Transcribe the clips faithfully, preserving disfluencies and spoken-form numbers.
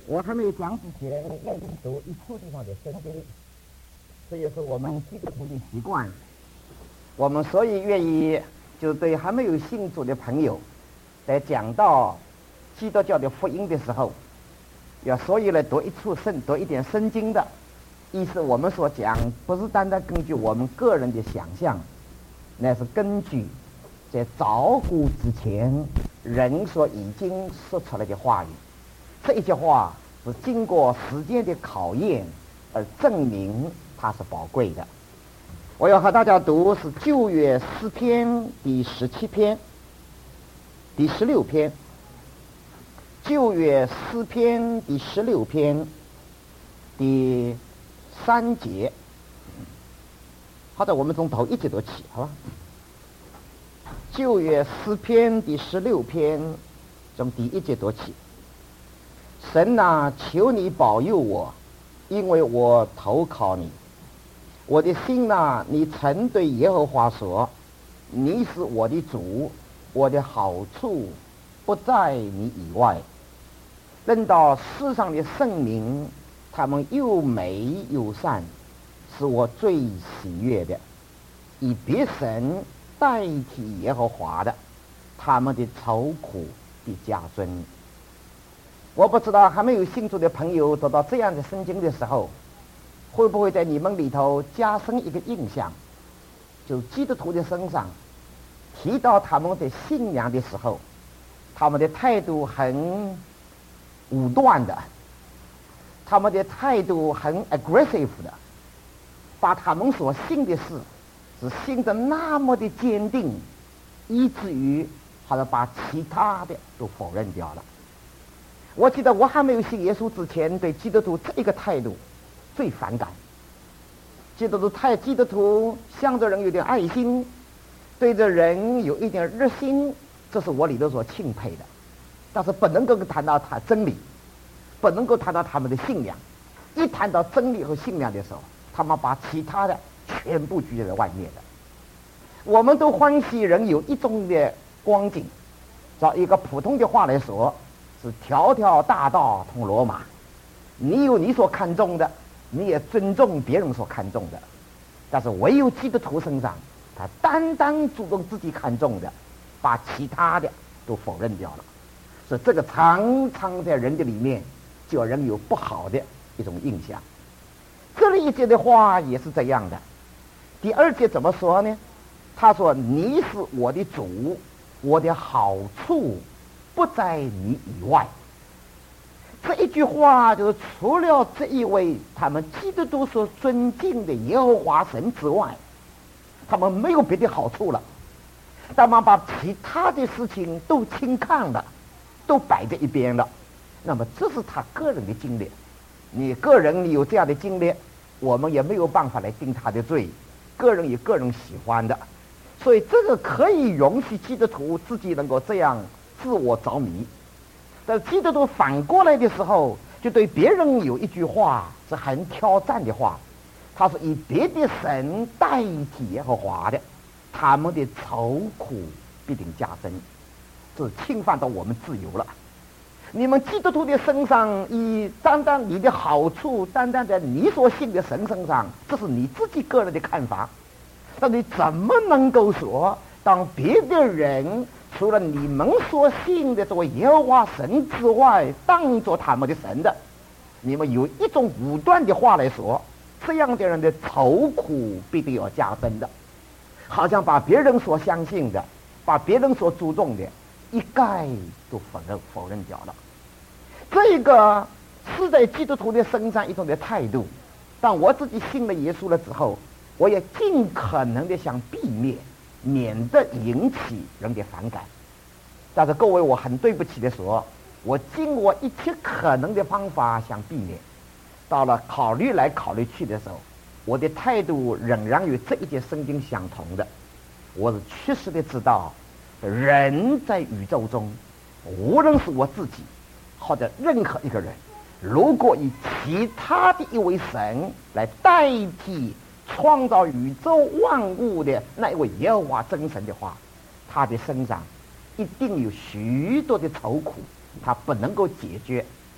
我还没有讲之前，要读一处地方的圣经，这也是我们基督徒的习惯。我们所以愿意就对还没有信主的朋友，在讲到基督教的福音的时候，要所以来读一处圣，读一点圣经的意思。我们所讲不是单单根据我们个人的想象，那是根据在早古之前人所已经说出来的话语。这一句话是经过时间的考验而证明它是宝贵的。我要和大家读是旧约诗篇第十七篇第十六篇，旧约诗篇第十六篇第三节。好的，我们从头一节读起，好吧？旧约诗篇第十六篇从第一节读起。神啊，求你保佑我，因为我投靠你。我的心啊，你曾对耶和华说，你是我的主，我的好处不在你以外。论到世上的圣名，他们又美又善，是我最喜悦的。以别神代替耶和华的，他们的愁苦必加增。我不知道还没有信主的朋友读到这样的圣经的时候，会不会在你们里头加深一个印象，就基督徒的身上提到他们的信仰的时候，他们的态度很武断的，他们的态度很 aggressive 的，把他们所信的事是信得那么的坚定，以至于好像把其他的都否认掉了。我记得我还没有信耶稣之前，对基督徒这一个态度最反感。基督徒太基督徒向着人有点爱心，对着人有一点热心，这是我里头所钦佩的。但是不能够谈到他真理，不能够谈到他们的信仰。一谈到真理和信仰的时候，他们把其他的全部拒在外面的。我们都欢喜人有一种的光景，照一个普通的话来说，是条条大道通罗马。你有你所看重的，你也尊重别人所看重的，但是唯有基督徒身上，他单单注重自己看重的，把其他的都否认掉了。所以这个常常在人的里面就让人有不好的一种印象。这里一节的话也是这样的。第二节怎么说呢？他说，你是我的主，我的好处不在你以外。这一句话就是除了这一位他们基督徒所尊敬的耶和华神之外，他们没有别的好处了。他们把其他的事情都轻看了，都摆在一边了。那么这是他个人的经历，你个人你有这样的经历，我们也没有办法来定他的罪。个人有个人喜欢的，所以这个可以容许基督徒自己能够这样自我着迷。但基督徒反过来的时候，就对别人有一句话是很挑战的话，他是以别的神代替耶和华的，他们的愁苦必定加深，这侵犯到我们自由了。你们基督徒的身上，以单单你的好处，单单在你所信的神身上，这是你自己个人的看法。但你怎么能够说，当别的人除了你们所信的这位耶和华神之外，当作他们的神的，你们有一种武断的话来说，这样的人的愁苦必定要加深的，好像把别人所相信的，把别人所注重的一概都否认否认掉了。这个是在基督徒的身上一种的态度。但我自己信了耶稣了之后，我也尽可能的想避免，免得引起人的反感。但是各位，我很对不起的说，我尽我一切可能的方法想避免。到了考虑来考虑去的时候，我的态度仍然与这一节圣经相同的。我是确实的知道，人在宇宙中，无论是我自己或者任何一个人，如果以其他的一位神来代替创造宇宙万物的那一位耶和华真神的话，他的身上一定有许多的愁苦，他不能够解决，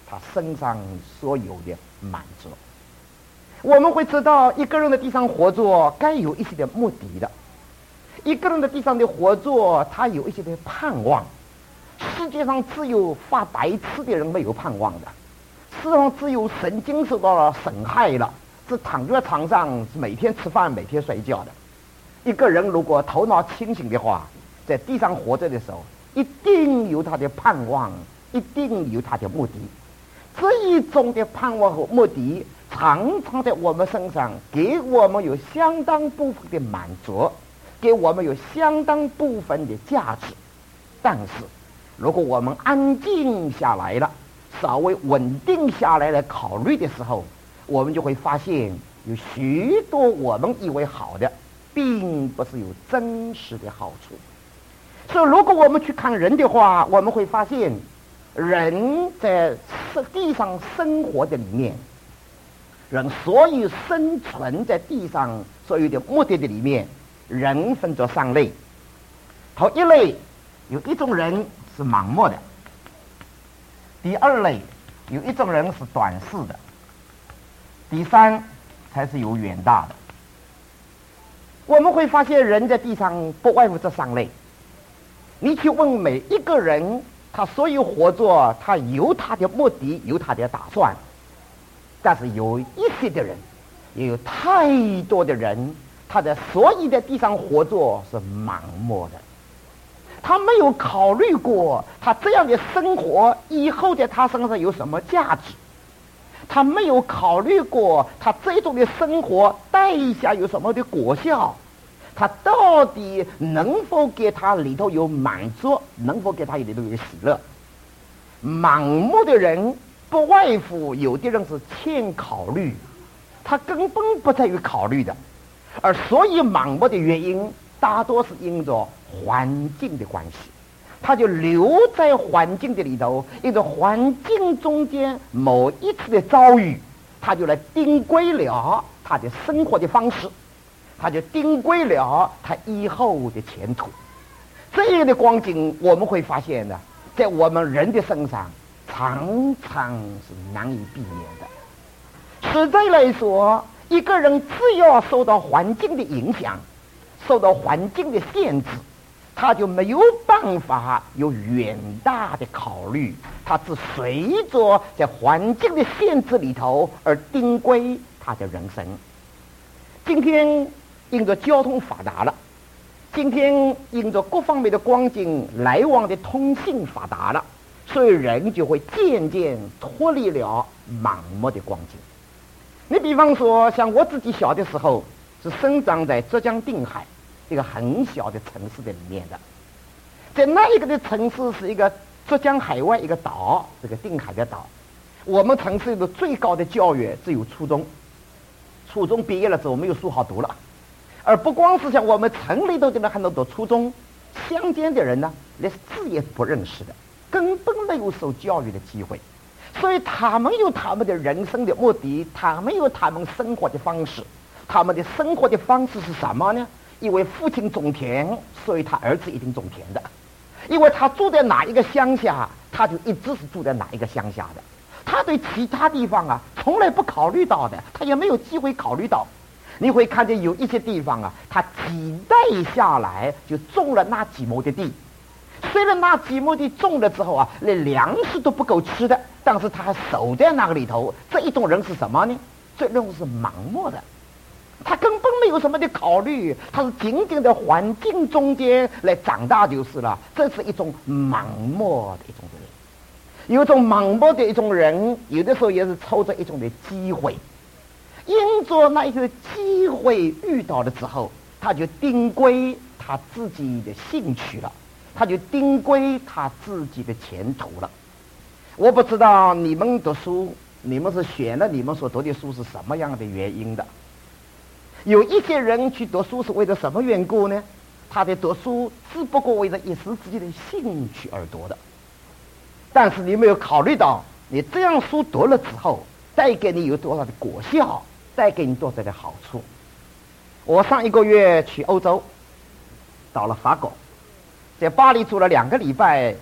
他身上所有的满足。我们会知道，一个人的地上活着该有一些的目的的，一个人的地上的活着，他有一些的盼望。世界上只有发白痴的人没有盼望的，世界上只有神经受到了损害了，是躺在床上每天吃饭每天睡觉的。一个人如果头脑清醒的话，在地上活着的时候，一定有他的盼望，一定有他的目的。这一种的盼望和目的常常在我们身上给我们有相当部分的满足，给我们有相当部分的价值。但是如果我们安静下来了，稍微稳定下来来考虑的时候，我们就会发现有许多我们以为好的并不是有真实的好处。所以如果我们去看人的话，我们会发现人在地上生活的里面，人所有生存在地上所有的目的的里面，人分作三类。头一类，有一种人是盲目的；第二类，有一种人是短视的；第三才是有远大的。我们会发现人在地上不外乎这三类。你去问每一个人，他所有活着，他有他的目的，有他的打算。但是有一些的人，也有太多的人，他在所有的地上活着是盲目的。他没有考虑过他这样的生活以后在他身上有什么价值，他没有考虑过他这种的生活带下有什么的果效，他到底能否给他里头有满足，能否给他里头有喜乐。盲目的人不外乎有的人是欠考虑，他根本不在于考虑的，而所以盲目的原因大多是因着环境的关系，他就留在环境的里头，因着环境中间某一次的遭遇，他就来定规了他的生活的方式，他就定规了他以后的前途。这样的光景我们会发现呢，在我们人的身上常常是难以避免的。实在来说，一个人只要受到环境的影响，受到环境的限制，他就没有办法有远大的考虑，他只随着在环境的限制里头而定规他的人生。今天因着交通发达了，今天因着各方面的光景来往的通信发达了，所以人就会渐渐脱离了盲目的光景。你比方说，像我自己小的时候是生长在浙江定海一个很小的城市的里面的，在那一个的城市是一个浙江海外一个岛，这个定海的岛。我们城市的最高的教育只有初中，初中毕业了之后没有书好读了。而不光是像我们城里头的人很多读初中，乡间的人呢连字也不认识的，根本没有受教育的机会，所以他们有他们的人生的目的，他们有他们生活的方式。他们的生活的方式是什么呢？因为父亲种田，所以他儿子一定种田的；因为他住在哪一个乡下，他就一直是住在哪一个乡下的。他对其他地方啊从来不考虑到的，他也没有机会考虑到。你会看见有一些地方啊，他几代下来就种了那几亩的地，虽然那几亩地种了之后啊，连粮食都不够吃的，但是他还守在那个里头。这一种人是什么呢？这种人是盲目的，他根本没有什么的考虑，他是仅仅在环境中间来长大就是了。这是一种盲目的一种人，有一种盲目的一种人，有的时候也是抽着一种的机会，因着那一个机会遇到了之后，他就定规他自己的兴趣了，他就定规他自己的前途了。我不知道你们读书，你们是选了你们所读的书是什么样的原因的。有一些人去读书是为了什么缘故呢？他的读书只不过为了一时自己的兴趣而读的。但是你没有考虑到，你这样书读了之后带给你有多少的果效，带给你多少的好处。我上一个月去欧洲，到了法国，在巴黎住了两个礼拜，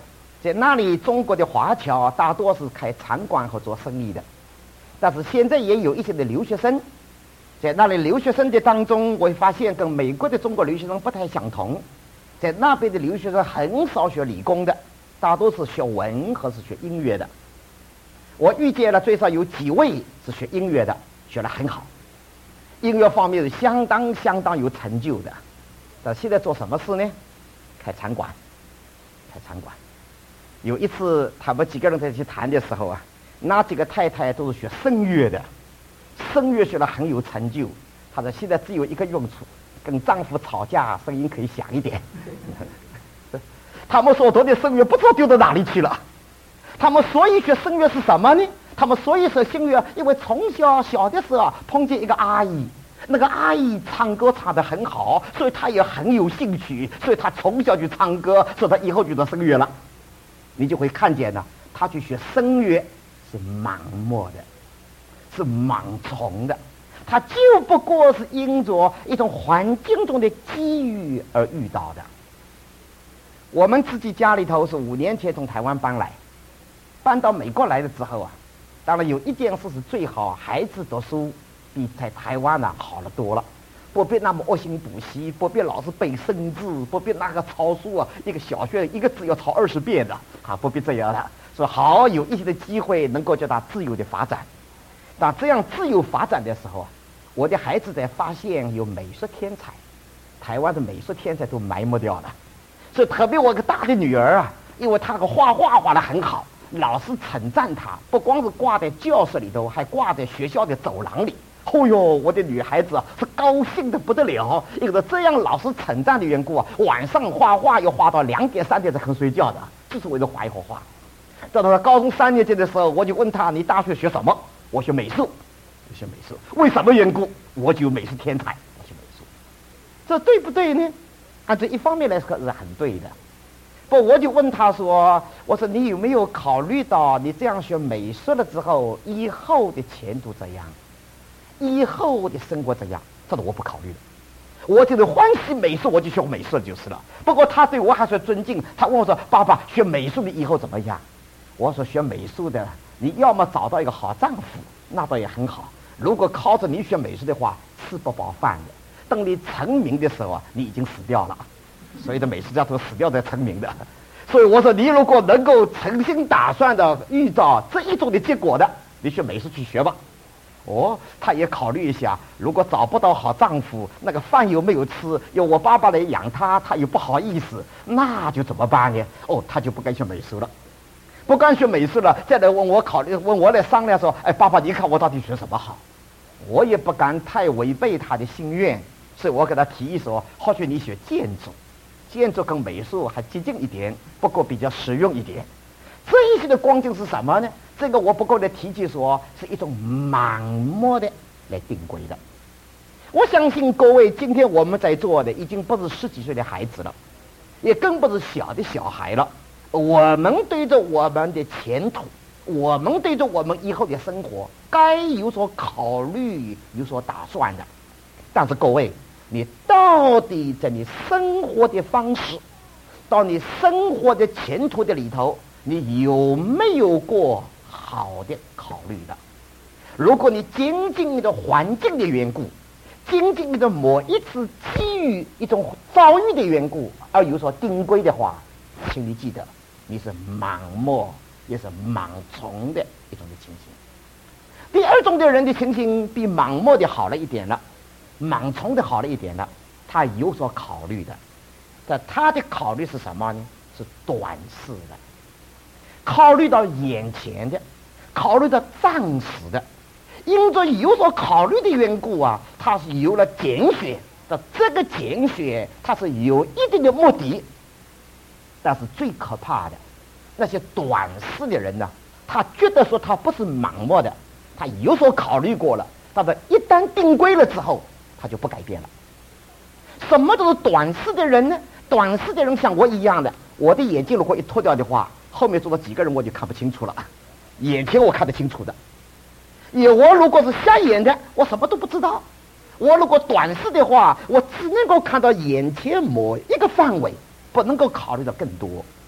在那里中国的华侨大多是开餐馆和做生意的，但是现在也有一些的留学生，在那里留学生的当中，我会发现跟美国的中国留学生不太相同，在那边的留学生很少学理工的，大多是学文和是学音乐的。我遇见了最少有几位是学音乐的，学得很好，音乐方面是相当相当有成就的。但现在做什么事呢？开餐馆，开餐馆。有一次他们几个人在一起谈的时候啊，那几个太太都是学声乐的，声乐学得很有成就。她说现在只有一个用处，跟丈夫吵架声音可以响一点。他们所读的声乐不知道丢到哪里去了。他们所以学声乐是什么呢？他们所以学声乐，因为从小小的时候碰见一个阿姨，那个阿姨唱歌唱得很好，所以他也很有兴趣，所以他从小就唱歌，所以他以后就做声乐了。你就会看见呢，他去学声乐是盲目的，是盲从的，他就不过是因着一种环境中的机遇而遇到的。我们自己家里头是五年前从台湾搬来，搬到美国来了之后啊，当然有一件事是最好，孩子读书比在台湾呢、啊、好了多了，不必那么恶性补习，不必老是背生字，不必那个抄书啊，一个小学一个字要抄二十遍的啊，不必这样的，所以好有一些的机会能够叫他自由的发展。当这样自由发展的时候啊，我的孩子在发现有美术天才，台湾的美术天才都埋没掉了，所以特别我一个大的女儿啊，因为她那个画画画得很好，老师称赞她，不光是挂在教室里头，还挂在学校的走廊里。哦哟，我的女孩子啊是高兴的不得了，因为这样老师称赞的缘故啊，晚上画画要画到两点三点才肯睡觉的，就是为了画一幅画。到了高中三年级的时候，我就问他：“你大学学什么？”我学美术，我学美术。为什么缘故？我就美术天才，我学美术。这对不对呢？按这一方面来说是很对的。不，我就问他说：“我说你有没有考虑到你这样学美术了之后，以后的前途怎样？以后的生活怎样？”这个我不考虑了，我就是欢喜美术，我就学美术就是了。不过他对我还是尊敬，他问我说：“爸爸，学美术的以后怎么样？”我说：“学美术的，你要么找到一个好丈夫，那倒也很好。如果靠着你学美术的话，吃不饱饭的。等你成名的时候啊，你已经死掉了。所以的美术家都死掉才成名的。所以我说，你如果能够诚心打算的遇到这一种的结果的，你学美术去学吧。”哦，他也考虑一下，如果找不到好丈夫，那个饭又没有吃，由我爸爸来养他，他又不好意思，那就怎么办呢？哦，他就不敢学美术了，不敢学美术了，再来问我考虑，问我来商量说：“哎，爸爸，你看我到底学什么好？”我也不敢太违背他的心愿，所以我给他提议说：“或许你学建筑，建筑跟美术还接近一点，不过比较实用一点。”这一些的光景是什么呢？这个我不够的提起说是一种盲目的来定规的。我相信各位今天我们在座的已经不是十几岁的孩子了，也更不是小的小孩了。我们对着我们的前途，我们对着我们以后的生活该有所考虑，有所打算的。但是各位，你到底在你生活的方式，到你生活的前途的里头，你有没有过好的考虑的？如果你仅仅因着环境的缘故，仅仅因着某一次机遇、一种遭遇的缘故而有所定规的话，请你记得，你是盲目也是盲从的一种的情形。第二种的人的情形比盲目的好了一点了，盲从的好了一点了，他有所考虑的。但他的考虑是什么呢？是短视的，考虑到眼前的，考虑到暂时的。因着有所考虑的缘故啊，他是有了拣选的，这个拣选它是有一定的目的。但是最可怕的那些短视的人呢，他觉得说他不是盲目的，他有所考虑过了，但是一旦定规了之后，他就不改变了。什么都是短视的人呢？短视的人像我一样的，我的眼镜如果一脱掉的话，后面坐了几个人我就看不清楚了，眼前我看得清楚的。也我如果是瞎眼的，我什么都不知道。我如果短视的话，我只能够看到眼前某一个范围，不能够考虑到更多。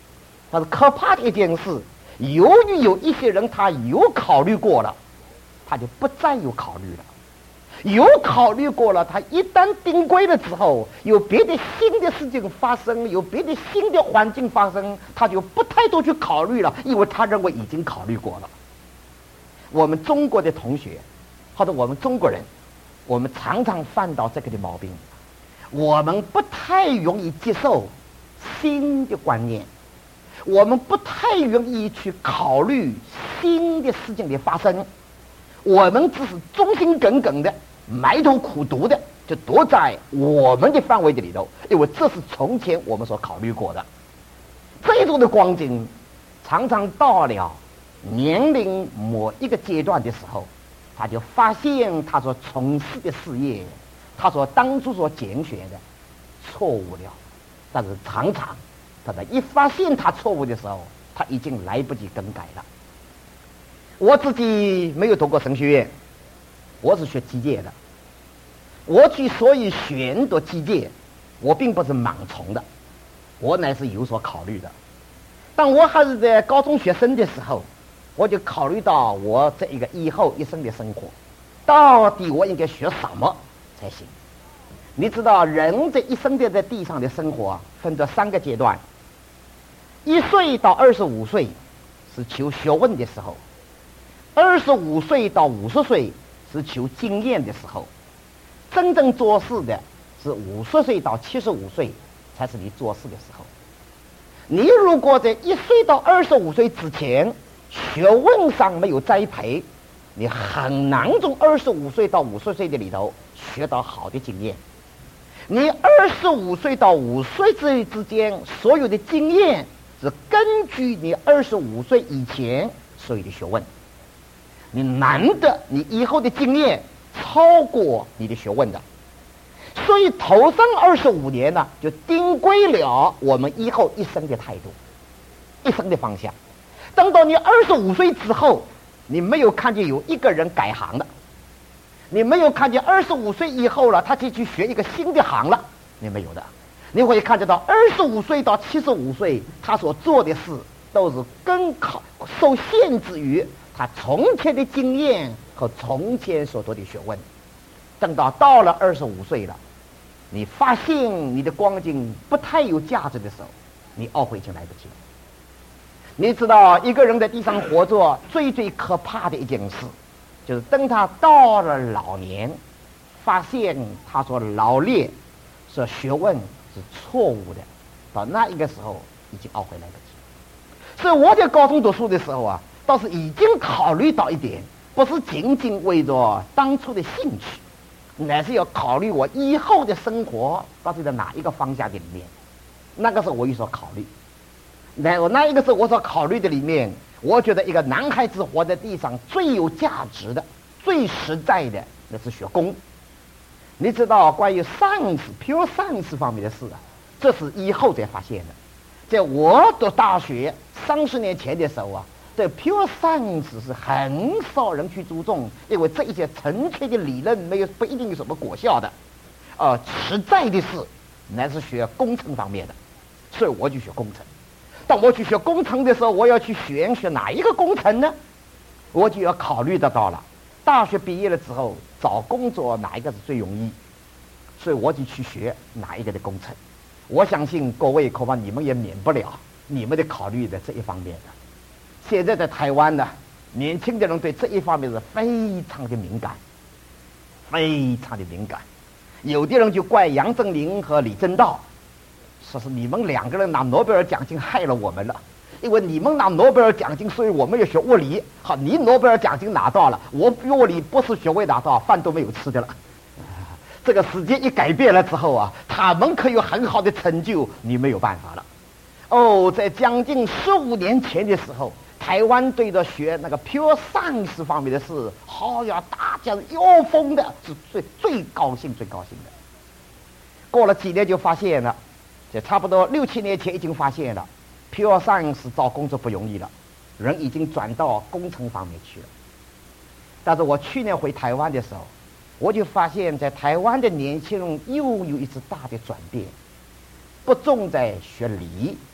但是可怕的一件事，由于有一些人他有考虑过了，他就不再有考虑了。有考虑过了，他一旦定规了之后，有别的新的事情发生，有别的新的环境发生，他就不太多去考虑了，因为他认为已经考虑过了。我们中国的同学或者我们中国人，我们常常犯到这个的毛病，我们不太容易接受新的观念，我们不太容易去考虑新的事情的发生，我们只是忠心耿耿的埋头苦读的就躲在我们的范围的里头，因为这是从前我们所考虑过的。这种的光景常常到了年龄某一个阶段的时候，他就发现他所从事的事业，他所当初所拣选的错误了。但是常常他在一发现他错误的时候，他已经来不及更改了。我自己没有读过神学院，我是学机械的。我之所以选读机械，我并不是盲从的，我乃是有所考虑的。当我还是在高中学生的时候，我就考虑到我这一个以后一生的生活，到底我应该学什么才行。你知道人这一生的在地上的生活分作三个阶段，一岁到二十五岁是求学问的时候，二十五岁到五十岁是求经验的时候，真正做事的是五十岁到七十五岁才是你做事的时候。你如果在一岁到二十五岁之前学问上没有栽培，你很难从二十五岁到五十岁的里头学到好的经验。你二十五岁到五十岁之间所有的经验是根据你二十五岁以前所有的学问，你难得你以后的经验超过你的学问的。所以头上二十五年呢，就定规了我们以后一生的态度，一生的方向。等到你二十五岁之后，你没有看见有一个人改行了，你没有看见二十五岁以后了他就去学一个新的行了，你没有的。你会看见到二十五岁到七十五岁他所做的事都是更考受限制于他从前的经验和从前所得的学问。等到到了二十五岁了，你发现你的光景不太有价值的时候，你懊悔已经来不及了。你知道一个人在地上活着最最可怕的一件事，就是等他到了老年，发现他所劳练所学问是错误的，到那一个时候已经懊悔来不及。所以我在高中读书的时候啊，倒是已经考虑到一点，不是仅仅为着当初的兴趣，乃是要考虑我以后的生活到底在哪一个方向的里面。那个时候我有所考虑，那我那一个时候我所考虑的里面，我觉得一个男孩子活在地上最有价值的最实在的那是学工。你知道关于 science pure science 方面的事啊，这是以后才发现的。在我读大学三十年前的时候啊，对 pure science 是很少人去注重，因为这一些纯粹的理论没有不一定有什么果效的。呃，实在的是乃是学工程方面的，所以我就学工程。当我去学工程的时候，我要去选学哪一个工程呢？我就要考虑得到了，大学毕业了之后找工作哪一个是最容易，所以我就去学哪一个的工程。我相信各位恐怕你们也免不了你们的考虑的这一方面的。现在在台湾呢，年轻的人对这一方面是非常的敏感，非常的敏感。有的人就怪杨振宁和李政道，说是你们两个人拿诺贝尔奖金害了我们了，因为你们拿诺贝尔奖金，所以我们要学物理。好，你诺贝尔奖金拿到了，我物理博士学位拿到，饭都没有吃的了。这个时间一改变了之后啊，他们可有很好的成就，你没有办法了。哦，在将近十五年前的时候，台湾对着学那个 pure science 方面的事，好呀，大家要疯的，是最最高兴最高兴的。过了几年就发现了，就差不多六七年前已经发现了 pure science 找工作不容易了，人已经转到工程方面去了。但是我去年回台湾的时候，我就发现在台湾的年轻人又有一次大的转变，不重在学理，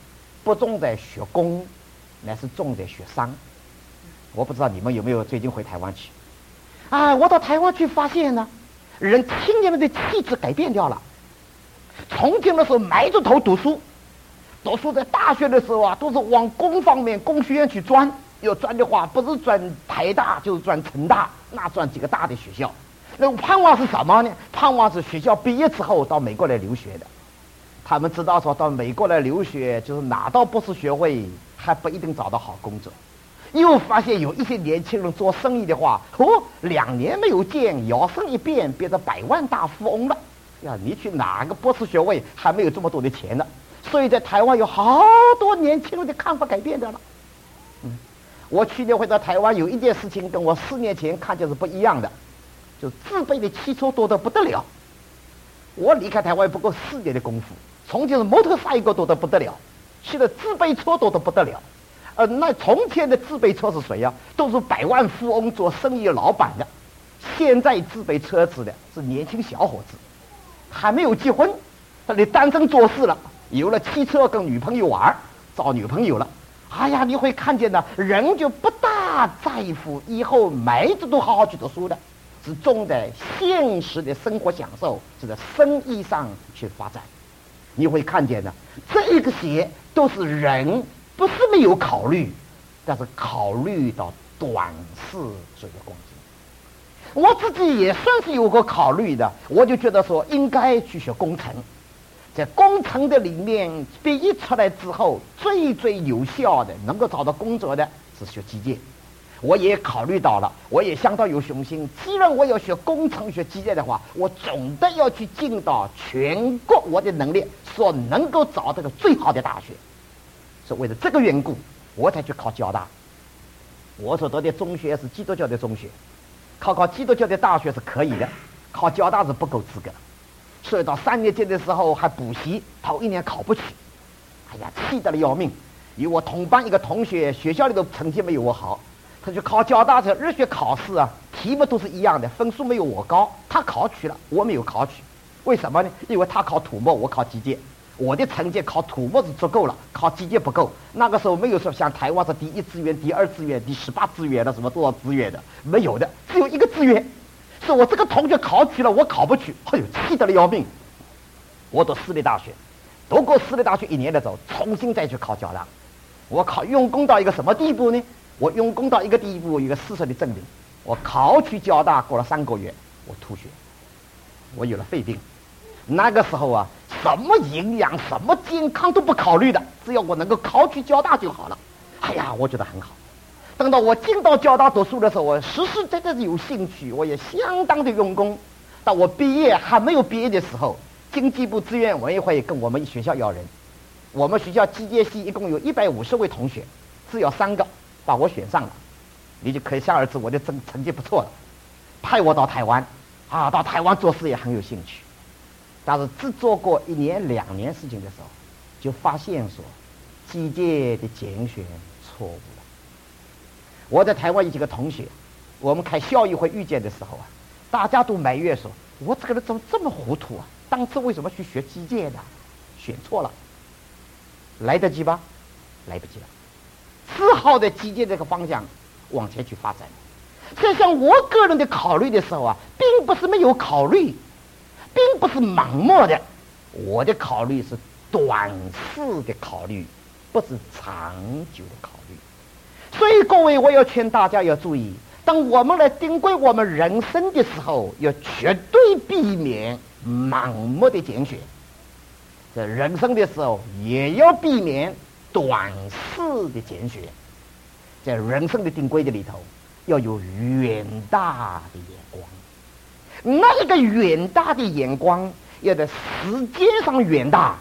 不重在学工，乃是重在学商。我不知道你们有没有最近回台湾去？啊，我到台湾去发现呢，人青年们的气质改变掉了。从前的时候埋着头读书，读书在大学的时候啊，都是往工方面、工学院去钻。要钻的话，不是钻台大就是钻成大，那钻几个大的学校。那盼望是什么呢？盼望是学校毕业之后到美国来留学的。他们知道说到美国来留学，就是拿到博士学位还不一定找到好工作。又发现有一些年轻人做生意的话，哦，两年没有见，摇身一变变成百万大富翁了。呀，你去哪个博士学位还没有这么多的钱呢？所以在台湾有好多年轻人的看法改变掉了。嗯，我去年回到台湾，有一件事情跟我四年前看见是不一样的，就自备的汽车多得不得了。我离开台湾不够四年的功夫，从前是摩托赛个多得不得了，去了自备车多得不得了。呃，那从前的自备车是谁呀、啊？都是百万富翁做生意老板的。现在自备车子的是年轻小伙子，还没有结婚，他得单身做事了，有了汽车跟女朋友玩，找女朋友了。哎呀，你会看见呢，人就不大在乎以后买着都好好去读书的，是重在现实的生活享受，是在生意上去发展。你会看见呢，这个些都是人不是没有考虑，但是考虑到短视这个攻击。我自己也算是有过考虑的，我就觉得说应该去学工程。在工程的里面，毕业出来之后，最最有效的能够找到工作的是学机械。我也考虑到了，我也相当有雄心。既然我要学工程、学机械的话，我总得要去进到全国我的能力所能够找这个最好的大学。是为了这个缘故，我才去考交大。我所读的中学是基督教的中学，考考基督教的大学是可以的，考交大是不够资格。所以到三年级的时候还补习，头一年考不起，哎呀，气得了要命。有我同班一个同学，学校里的成绩没有我好，他去考交大的日学考试啊，题目都是一样的，分数没有我高，他考取了，我没有考取。为什么呢？因为他考土木，我考机械。我的成绩考土木是足够了，考机械不够。那个时候没有说像台湾是第一志愿、第二志愿、第十八志愿的什么多少志愿的，没有的，只有一个志愿。是我这个同学考取了，我考不取，哎呦，气得了要命。我读私立大学，读过私立大学一年的时候，重新再去考交大。我考用功到一个什么地步呢？我用功到一个地步，有一个事实的证明。我考取交大过了三个月，我吐血，我有了肺病。那个时候啊，什么营养、什么健康都不考虑的，只要我能够考取交大就好了。哎呀，我觉得很好。等到我进到交大读书的时候，我实实在在是有兴趣，我也相当的用功。到我毕业还没有毕业的时候，经济部志愿委员会跟我们学校要人。我们学校机械系一共有一百五十位同学，只有三个把我选上了，你就可想而知我的成成绩不错了。派我到台湾，啊，到台湾做事也很有兴趣。但是只做过一年两年事情的时候，就发现说机械的拣选错误了。我在台湾有几个同学，我们开校议会遇见的时候啊，大家都埋怨说，我这个人怎么这么糊涂啊？当初为什么去学机械的？选错了。来得及吧？来不及了。只好在机械这个方向往前去发展。所以像我个人的考虑的时候啊，并不是没有考虑，并不是盲目的，我的考虑是短视的考虑，不是长久的考虑。所以各位，我要劝大家要注意，当我们来定规我们人生的时候，要绝对避免盲目的拣选。在人生的时候，也要避免短视的拣选。在人生的定规的里头，要有远大的眼光。那个远大的眼光，要在时间上远大，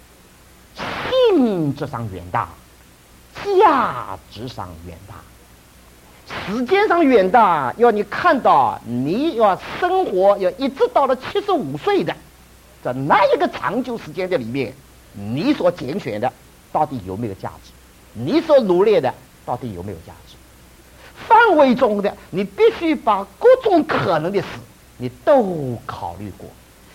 性质上远大，价值上远大。时间上远大，要你看到你要生活要一直到了七十五岁的，在那一个长久时间的里面，你所拣选的到底有没有价值？你所努力的到底有没有价值？范围中的，你必须把各种可能的事你都考虑过。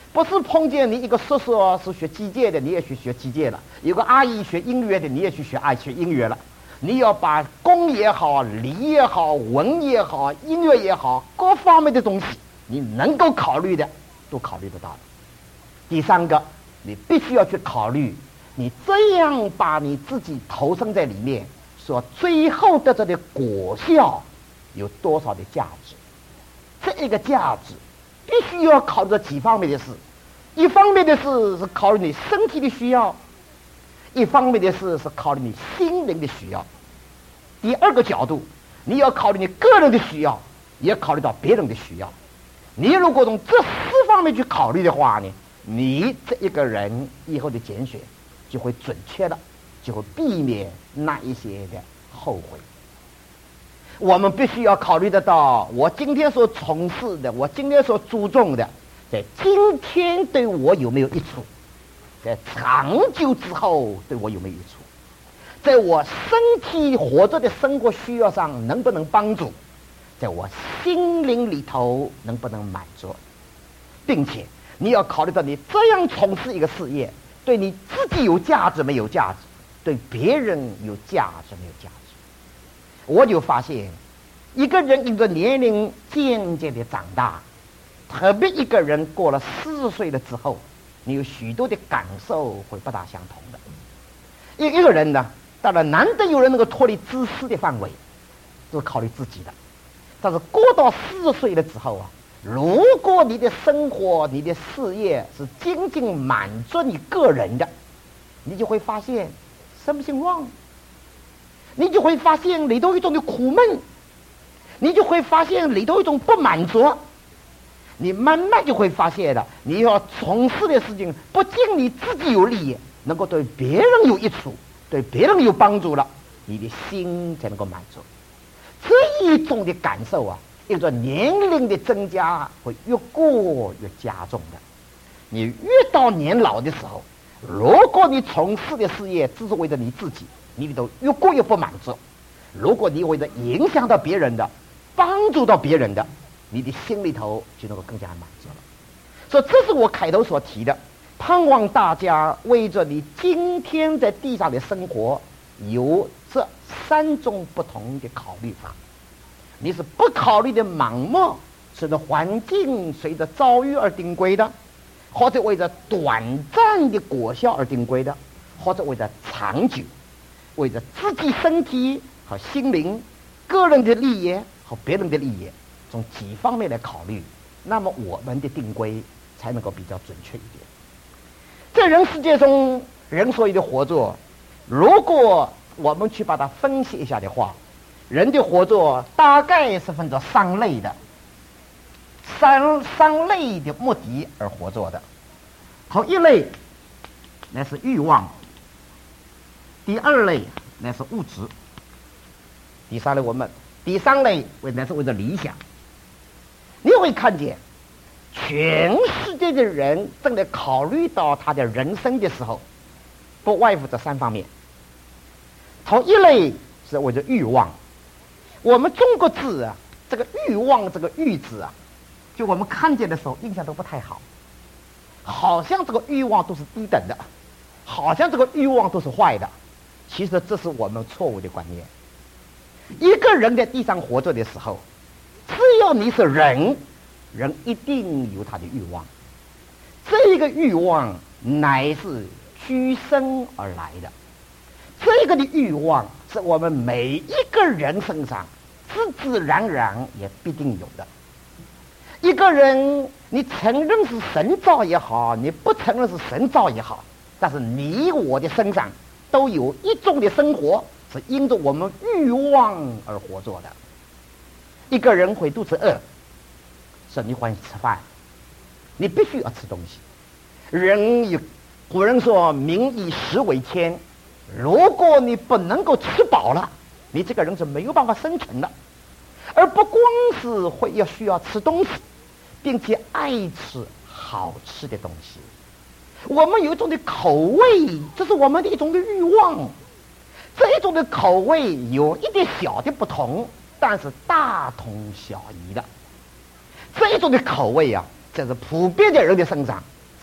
不是碰见你一个叔叔是学机械的，你也去学机械了；有个阿姨学音乐的，你也去学爱学音乐了。你要把工也好，理也好，文也好，音乐也好，各方面的东西，你能够考虑的，都考虑得到的。第三个，你必须要去考虑，你这样把你自己投身在里面，所最后得到的果效有多少的价值？这一个价值必须要考虑到几方面的事。一方面的事是考虑你身体的需要，一方面的事是考虑你心灵的需要。第二个角度，你要考虑你个人的需要，也考虑到别人的需要。你如果从这四方面去考虑的话呢，你这一个人以后的拣选就会准确的，就会避免那一些的后悔。我们必须要考虑得到，我今天所从事的，我今天所注重的，在今天对我有没有益处，在长久之后对我有没有益处，在我身体活着的生活需要上能不能帮助，在我心灵里头能不能满足，并且你要考虑到你这样从事一个事业，对你自己有价值没有价值，对别人有价值没有价值。我就发现一个人因着年龄渐渐的长大，特别一个人过了四十岁了之后，你有许多的感受会不大相同的。一一个人呢，当然难得有人能够脱离自私的范围，都是考虑自己的。但是过到四十岁了之后啊，如果你的生活你的事业是仅仅满足你个人的，你就会发现 something wrong， 你就会发现里头一种的苦闷，你就会发现里头一种不满足。你慢慢就会发现了，你要从事的事情不仅你自己有利益，能够对别人有益处，对别人有帮助了，你的心才能够满足。这一种的感受啊，因着年龄的增加会越过越加重的。你越到年老的时候，如果你从事的事业只是为了你自己，你里头越过越不满足。如果你为了影响到别人的，帮助到别人的，你的心里头就能够更加满足了。所以这是我开头所提的，盼望大家为着你今天在地上的生活有这三种不同的考虑法。你是不考虑的盲目，随着环境随着遭遇而定规的，或者为着短暂的果效而定规的，或者为着长久，为着自己身体和心灵、个人的利益和别人的利益，从几方面来考虑，那么我们的定规才能够比较准确一点。在人世界中，人所有的活着，如果我们去把它分析一下的话，人的活着大概是分作三类的，三三类的目的而活着的。头一类那是欲望，第二类那是物质，第三类我们第三类那是为了理想。你会看见全世界的人正在考虑到他的人生的时候，不外乎这三方面。头一类是为了欲望。我们中国字啊，这个欲望这个欲字啊，就我们看见的时候印象都不太好，好像这个欲望都是低等的，好像这个欲望都是坏的。其实这是我们错误的观念。一个人在地上活着的时候，只要你是人，人一定有他的欲望。这个欲望乃是居生而来的，这个的欲望是我们每一个人身上自自然然也必定有的。一个人你承认是神造也好，你不承认是神造也好，但是你我的身上都有一种的生活是因着我们欲望而活着的。一个人会肚子饿，是你欢喜吃饭，你必须要吃东西。人有古人说民以食为天，如果你不能够吃饱了，你这个人是没有办法生存的。而不光是会要需要吃东西，并且爱吃好吃的东西。我们有一种的口味，这是我们的一种的欲望。这一种的口味有一点小的不同，但是大同小异的。这一种的口味啊，这是普遍的人的身上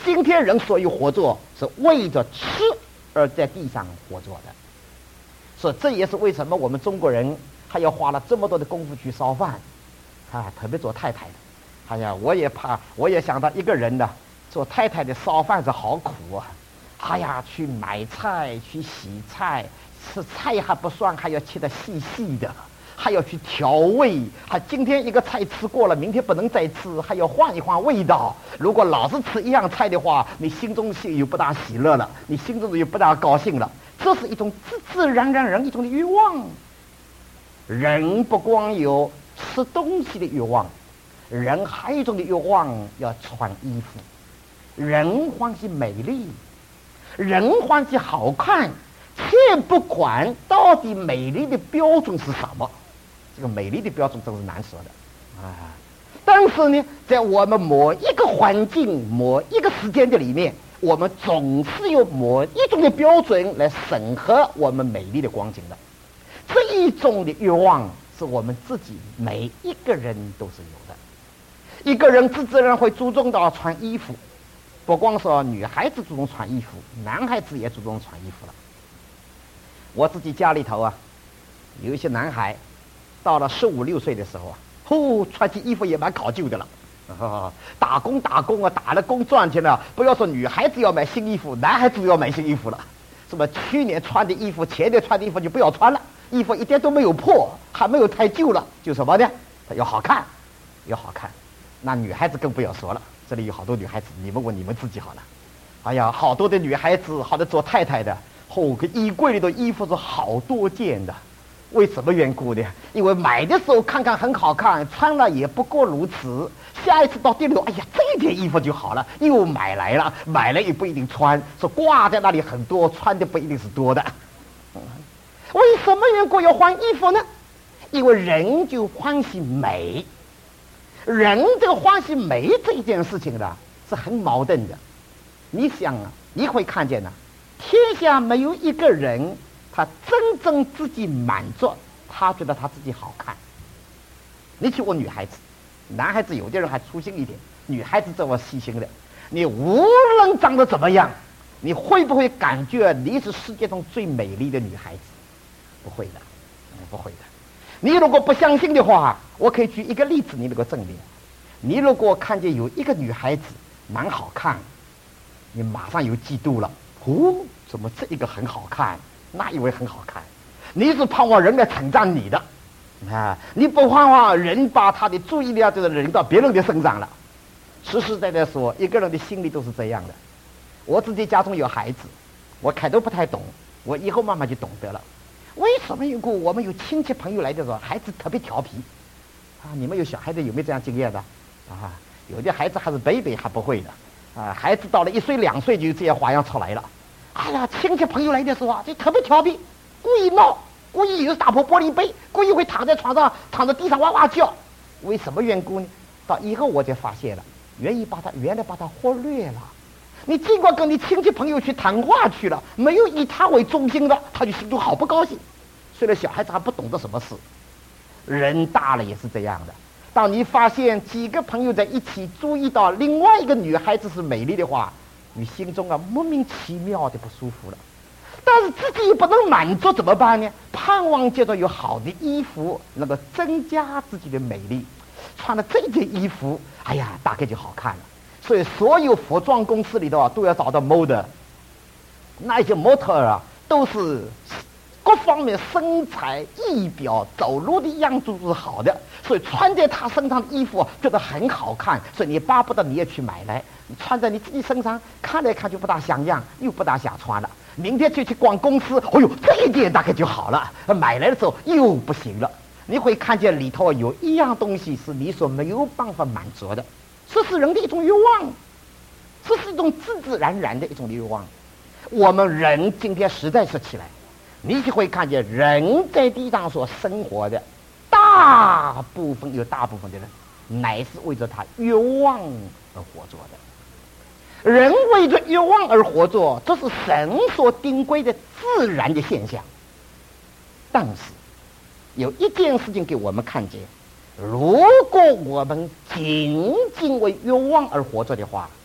今天人所以活着，是为着吃而在地上活着的。所以这也是为什么我们中国人还要花了这么多的功夫去烧饭啊，特别做太太的。哎呀，我也怕，我也想到一个人呢，做太太的烧饭是好苦啊！哎呀，去买菜，去洗菜，吃菜还不算，还要切得细细的，还要去调味。还今天一个菜吃过了，明天不能再吃，还要换一换味道。如果老是吃一样菜的话，你心中又不大喜乐了，你心中又不大高兴了。这是一种自自然然人一种的欲望。人不光有吃东西的欲望，人还有一种的欲望，要穿衣服。人欢喜美丽，人欢喜好看，且不管到底美丽的标准是什么。这个美丽的标准真是难说的啊！但是呢，在我们某一个环境、某一个时间的里面，我们总是有某一种的标准来审核我们美丽的光景的。这一种的欲望是我们自己每一个人都是有的。一个人自自然会注重到穿衣服，不光说女孩子注重穿衣服，男孩子也注重穿衣服了。我自己家里头啊，有一些男孩到了十五六岁的时候啊，呼，穿起衣服也蛮考究的了。啊，打工打工啊，打了工赚钱了，不要说女孩子要买新衣服，男孩子要买新衣服了。什么去年穿的衣服，前年穿的衣服就不要穿了，衣服一点都没有破，还没有太旧了，就什么呢？要好看，要好看。那女孩子更不要说了，这里有好多女孩子，你们问你们自己好了。哎呀，好多的女孩子，好多做太太的，哦，个衣柜里的衣服是好多件的。为什么缘故呢？因为买的时候看看很好看，穿了也不过如此。下一次到店里，哎呀，这件衣服就好了，又买来了，买了也不一定穿，说挂在那里很多，穿的不一定是多的。嗯、为什么缘故要换衣服呢？因为人就欢喜美，人这个欢喜美这一件事情呢，是很矛盾的。你想啊，你会看见呢、啊，天下没有一个人他真正自己满足，他觉得他自己好看。你去问女孩子，男孩子有的人还粗心一点，女孩子这么细心的。你无论长得怎么样，你会不会感觉你是世界上最美丽的女孩子？不会的，不会的。你如果不相信的话，我可以举一个例子，你能够证明。你如果看见有一个女孩子蛮好看，你马上有嫉妒了。哦，怎么这一个很好看？那一位很好看，你是盼望人来称赞你的啊！你不盼望人把他的注意力啊，就是人到别人的身上了。实实在在说，一个人的心里都是这样的。我自己家中有孩子，我开头不太懂，我以后慢慢就懂得了。为什么？如果我们有亲戚朋友来的时候，孩子特别调皮啊！你们有小孩子有没有这样经验的啊？有的孩子还是 baby 还不会的啊，孩子到了一岁两岁就这些花样出来了。哎呀，亲戚朋友来的时候啊，就特别调皮，故意闹，故意有时打破玻璃杯，故意会躺在床上、躺在地上哇哇叫。为什么缘故呢？到以后我就发现了，原意把他原来把他忽略了。你尽管跟你亲戚朋友去谈话去了，没有以他为中心的，他就心中好不高兴。虽然小孩子还不懂得什么事，人大了也是这样的。当你发现几个朋友在一起，注意到另外一个女孩子是美丽的话，你心中啊莫名其妙的不舒服了。但是自己也不能满足，怎么办呢？盼望接着有好的衣服能够增加自己的美丽，穿了这件衣服，哎呀，大概就好看了。所以所有服装公司里头啊，都要找到 model， 那些模特啊，都是各方面身材、仪表、走路的样子是好的，所以穿在他身上的衣服觉得很好看，所以你巴不得你也去买来，你穿在你自己身上，看来看去不大像样，又不大想穿了。明天就去逛公司，哎呦，这一件大概就好了，买来的时候又不行了。你会看见里头有一样东西是你所没有办法满足的，这是人的一种欲望，这是一种自自然然的一种欲望。我们人今天实在是起来，你就会看见人在地上所生活的大部分有大部分的人乃是为着他欲望而活着的。人为着欲望而活着，这是神所定规的自然的现象。但是有一件事情给我们看见，如果我们仅仅为欲望而活着的话，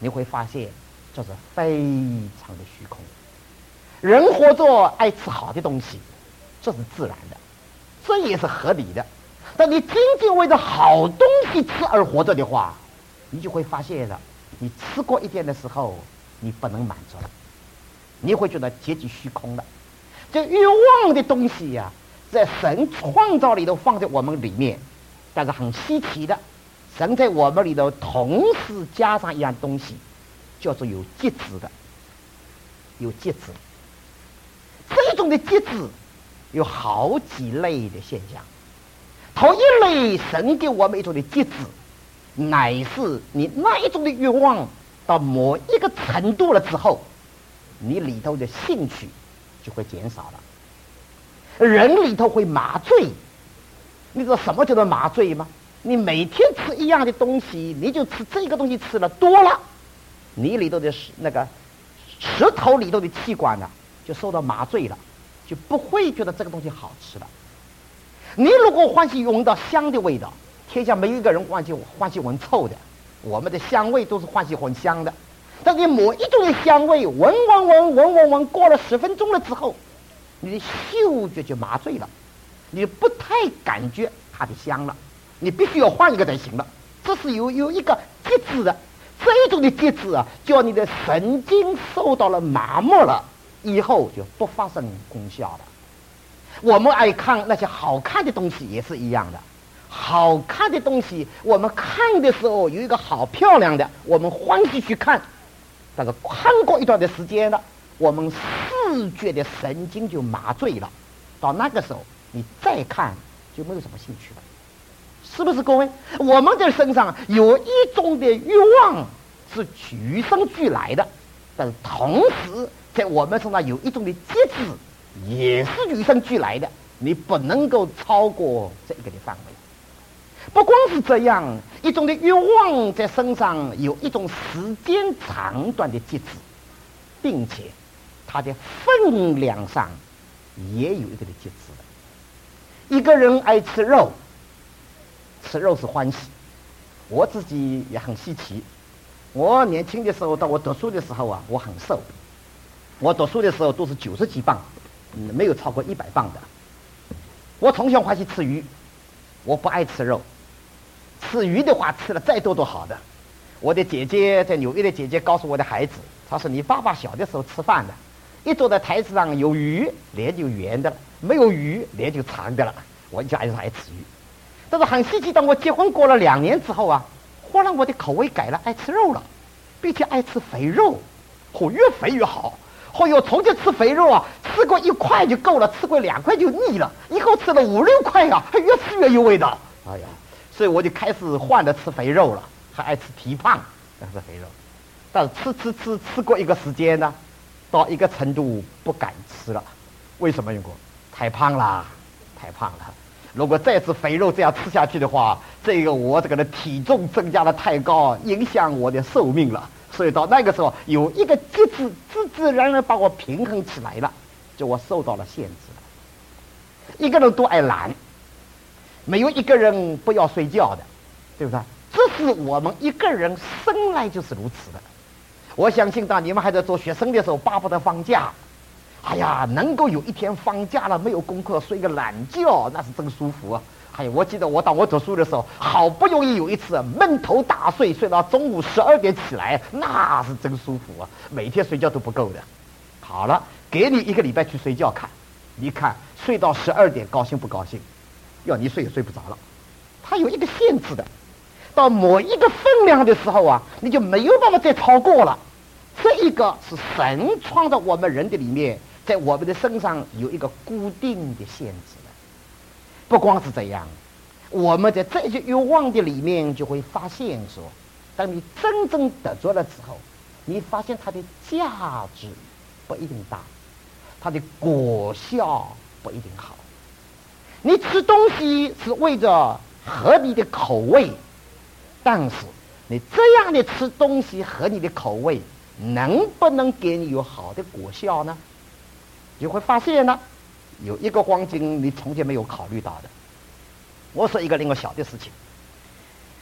你会发现这是非常的虚空。人活着爱吃好的东西，这是自然的，这也是合理的。但你仅仅为了好东西吃而活着的话，你就会发现了，你吃过一点的时候，你不能满足了，你会觉得结局虚空了。这欲望的东西呀、啊，在神创造里头放在我们里面，但是很稀奇的，神在我们里头同时加上一样东西，叫做有节制的，有节制。这种的节制有好几类的现象。头一类，神给我们一种的节制，乃是你那一种的欲望到某一个程度了之后，你里头的兴趣就会减少了，人里头会麻醉。你知道什么叫做麻醉吗？你每天吃一样的东西，你就吃这个东西吃了多了，你里头的那个石头里头的器官呢、啊，就受到麻醉了，就不会觉得这个东西好吃了。你如果欢喜闻到香的味道，天下没有一个人欢喜欢喜闻臭的，我们的香味都是欢喜闻香的。但你某一种的香味闻闻闻闻闻闻过了十分钟了之后，你的嗅觉就麻醉了，你不太感觉它的香了，你必须要换一个才行了。这是有有一个节制的，这一种的节制啊，叫你的神经受到了麻木了，以后就不发生功效了。我们爱看那些好看的东西也是一样的，好看的东西我们看的时候有一个好漂亮的，我们欢喜去看，但是看过一段的时间了，我们视觉的神经就麻醉了，到那个时候你再看就没有什么兴趣了，是不是各位？我们的身上有一种的欲望是与生俱来的，但是同时在我们身上有一种的节制也是与生俱来的，你不能够超过这个的范围。不光是这样，一种的欲望在身上有一种时间长短的节制，并且它的分量上也有一个的节制的。一个人爱吃肉，吃肉是欢喜，我自己也很稀奇。我年轻的时候，到我读书的时候啊，我很瘦，我读书的时候都是九十几磅，嗯，没有超过一百磅的。我从小欢喜吃鱼，我不爱吃肉。吃鱼的话，吃了再多都好的。我的姐姐在纽约的姐姐告诉我的孩子，她说你爸爸小的时候吃饭的，一坐在台子上有鱼脸就圆的了，没有鱼脸就长的了。我就还是爱吃鱼，但是很稀奇，当我结婚过了两年之后啊，忽然我的口味改了，爱吃肉了，并且爱吃肥肉，哦，越肥越好。哦哟，从前吃肥肉啊，吃过一块就够了，吃过两块就腻了，以后吃了五六块啊，还越吃越有味道。哎呀，所以我就开始换了吃肥肉了，还爱吃蹄膀，那是肥肉。但是吃吃吃吃过一个时间呢，到一个程度不敢吃了。为什么？因为太胖了，太胖了。如果再吃肥肉这样吃下去的话，这个我这个的体重增加的太高，影响我的寿命了。所以到那个时候有一个节制，自自然然把我平衡起来了，就我受到了限制了。一个人都爱懒，没有一个人不要睡觉的，对不对？这是我们一个人生来就是如此的。我相信当你们还在做学生的时候，巴不得放假。哎呀，能够有一天放假了，没有功课，睡个懒觉，那是真舒服啊！哎呀，我记得我当我读书的时候，好不容易有一次闷头大睡，睡到中午十二点起来，那是真舒服啊！每天睡觉都不够的。好了，给你一个礼拜去睡觉看，你看睡到十二点高兴不高兴？要你睡也睡不着了。它有一个限制的，到某一个分量的时候啊，你就没有办法再超过了。这一个是神创造我们人的里面，在我们的身上有一个固定的限制的。不光是这样，我们在这些欲望的里面就会发现说，当你真正得着了之后，你发现它的价值不一定大，它的果效不一定好。你吃东西是为着合你的口味，但是你这样的吃东西合你的口味，能不能给你有好的果效呢？你会发现呢，有一个光景你从前没有考虑到的。我说一个令我小的事情，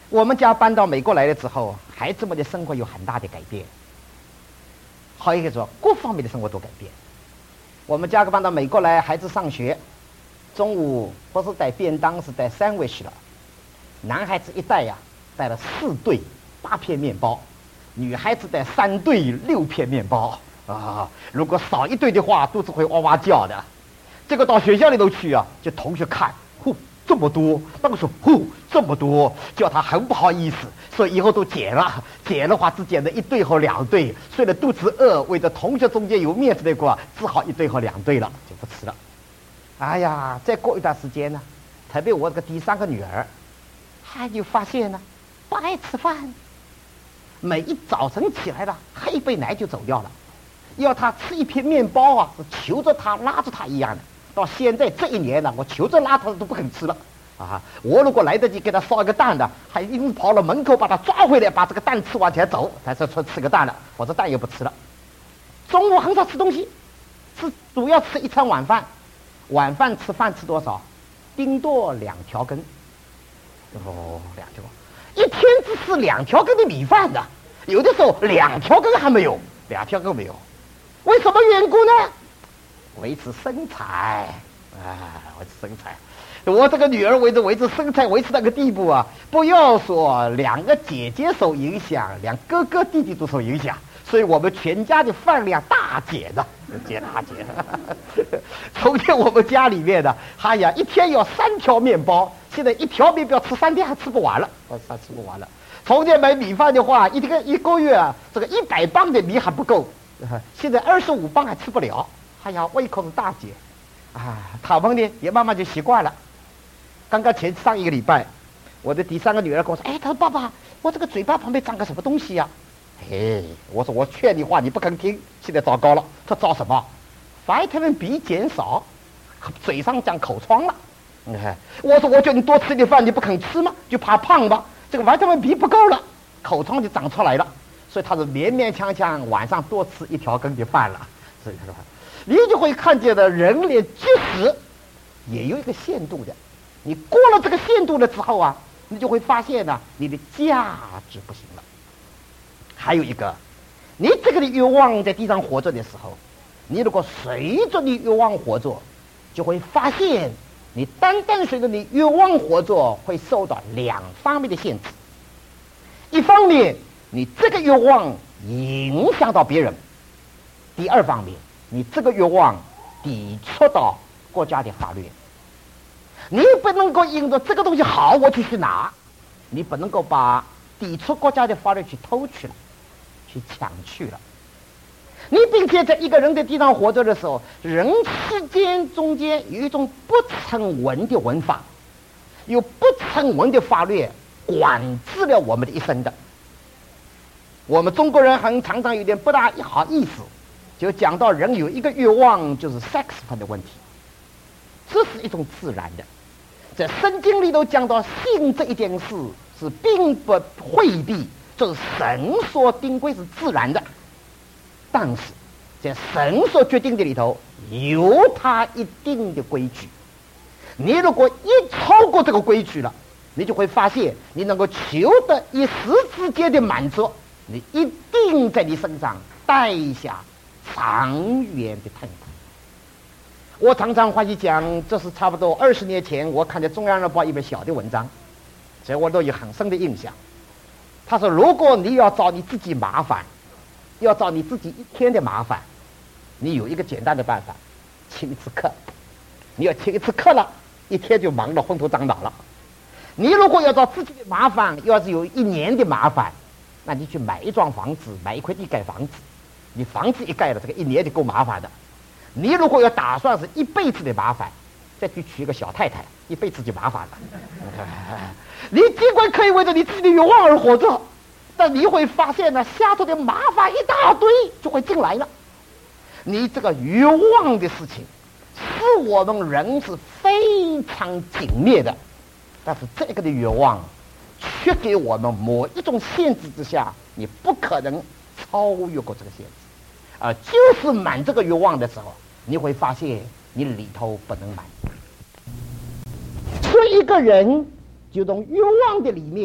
我们家搬到美国来了之后，孩子们的生活有很大的改变，还有一个说各方面的生活都改变。我们家搬到美国来，孩子上学，中午不是带便当，是带三位去了。男孩子一带呀、啊，带了四对八片面包，女孩子带三对六片面包啊。如果少一对的话，肚子会哇哇叫的。这个到学校里头去啊，就同学看，呼，这么多，那个说呼这么多，叫他很不好意思，所以以后都减了，减的话只减了一对和两对，虽然肚子饿，为了同学中间有面子的过，只好一对和两对了，就不吃了。哎呀，再过一段时间呢，特别我这个第三个女儿，她就发现呢，不爱吃饭，每一早晨起来了，喝一杯奶就走掉了，要她吃一片面包啊，是求着她拉着她一样的。到现在这一年了，我求着拉他都不肯吃了啊！我如果来得及给他烧一个蛋的，还一定跑到门口把他抓回来，把这个蛋吃完才走，才说吃吃个蛋了，否则蛋也不吃了。中午很少吃东西，吃主要吃一餐晚饭，晚饭吃饭吃多少？顶多两条根。哦，两条，一天只吃两条根的米饭的，有的时候两条根还没有，两条根没有，为什么缘故呢？维持身材啊，维持身材。我这个女儿为着维持身材维持那个地步啊，不要说两个姐姐受影响，两哥哥弟弟都受影响，所以我们全家的饭量大减的，减大减。从前我们家里面的，哎呀，一天要三条面包，现在一条面包吃三天还吃不完了，我还吃不完了。从前买米饭的话，一个一个月啊，这个一百磅的米还不够，现在二十五磅还吃不了。哎呀，胃口是大减，啊，他们呢也慢慢就习惯了。刚刚前上一个礼拜，我的第三个女儿跟我说：“哎，她说爸爸，我这个嘴巴旁边长个什么东西呀、啊？”嘿，我说我劝你话你不肯听，现在糟糕了，这糟什么 ？vitamin B 减少，嘴上长口疮了。你看，我说我叫你多吃点饭，你不肯吃吗？就怕胖吧？这个 vitamin B 不够了，口疮就长出来了，所以他是勉勉强强晚上多吃一条根的饭了。所以他说。你就会看见的人类即使也有一个限度的，你过了这个限度了之后啊，你就会发现呢、啊，你的价值不行了。还有一个，你这个的欲望在地上活着的时候，你如果随着你欲望活着，就会发现你单单随着你欲望活着会受到两方面的限制。一方面，你这个欲望影响到别人；第二方面，你这个欲望抵触到国家的法律，你不能够因着这个东西好我就去拿，你不能够把抵触国家的法律去偷去了，去抢去了。你并且在一个人在地上活着的时候，人世间中间有一种不成文的文法，有不成文的法律管制了我们的一生的。我们中国人很常常有点不大好意思，就讲到人有一个欲望，就是 sex 的问题，这是一种自然的。在圣经里头讲到性这一件事是并不回避，就是神所定规是自然的，但是在神所决定的里头有他一定的规矩。你如果一超过这个规矩了，你就会发现你能够求得一时之间的满足，你一定在你身上带下长远的痛苦。我常常会去讲，这是差不多二十年前我看见《中央日报》一本小的文章，所以我都有很深的印象。他说，如果你要找你自己麻烦，要找你自己一天的麻烦，你有一个简单的办法，请一次课。你要请一次课了，一天就忙得昏头胀脑了。你如果要找自己的麻烦，要是有一年的麻烦，那你去买一幢房子，买一块地盖房子。你房子一盖了，这个一年就够麻烦的。你如果要打算是一辈子的麻烦，再去娶一个小太太，一辈子就麻烦了。你尽管可以为着你自己的欲望而活着，但你会发现呢，下头的麻烦一大堆就会进来了。你这个欲望的事情是我们人是非常紧密的，但是这个的欲望却给我们某一种限制之下，你不可能超越过这个限制。而就是满这个欲望的时候，你会发现你里头不能满。所以一个人就从欲望的里面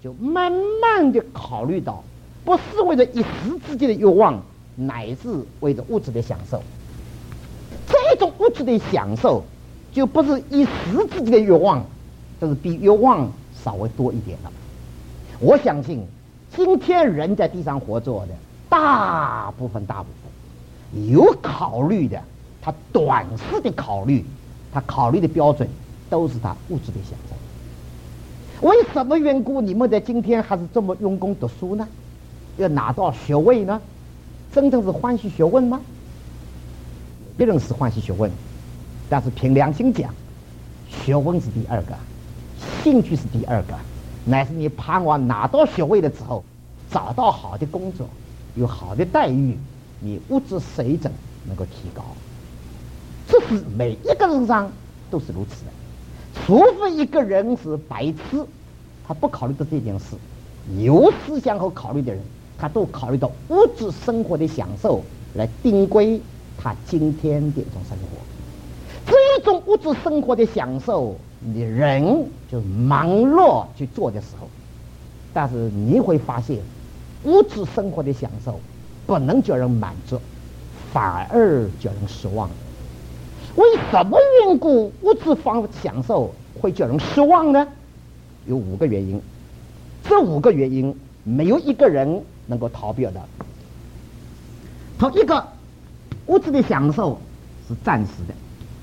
就慢慢的考虑到，不是为了一时之间的欲望，乃是为了物质的享受。这种物质的享受，就不是一时之间的欲望，这是比欲望稍微多一点了。我相信，今天人在地上活着的大部分、大部分有考虑的，他短视的考虑，他考虑的标准都是他物质的享受。为什么缘故你们在今天还是这么用功读书呢？要拿到学位呢？真正是欢喜学问吗？别人是欢喜学问，但是凭良心讲，学问是第二个，兴趣是第二个，乃是你盼望拿到学位了之后，找到好的工作，有好的待遇，你物质水准能够提高。这是每一个人上都是如此的，除非一个人是白痴，他不考虑到这件事，有思想和考虑的人，他都考虑到物质生活的享受来定规他今天的一种生活。这种物质生活的享受，你人就忙碌去做的时候，但是你会发现，物质生活的享受不能叫人满足，反而叫人失望。为什么缘故物质方享受会叫人失望呢？有五个原因，这五个原因没有一个人能够逃避的。头一个，物质的享受是暂时的，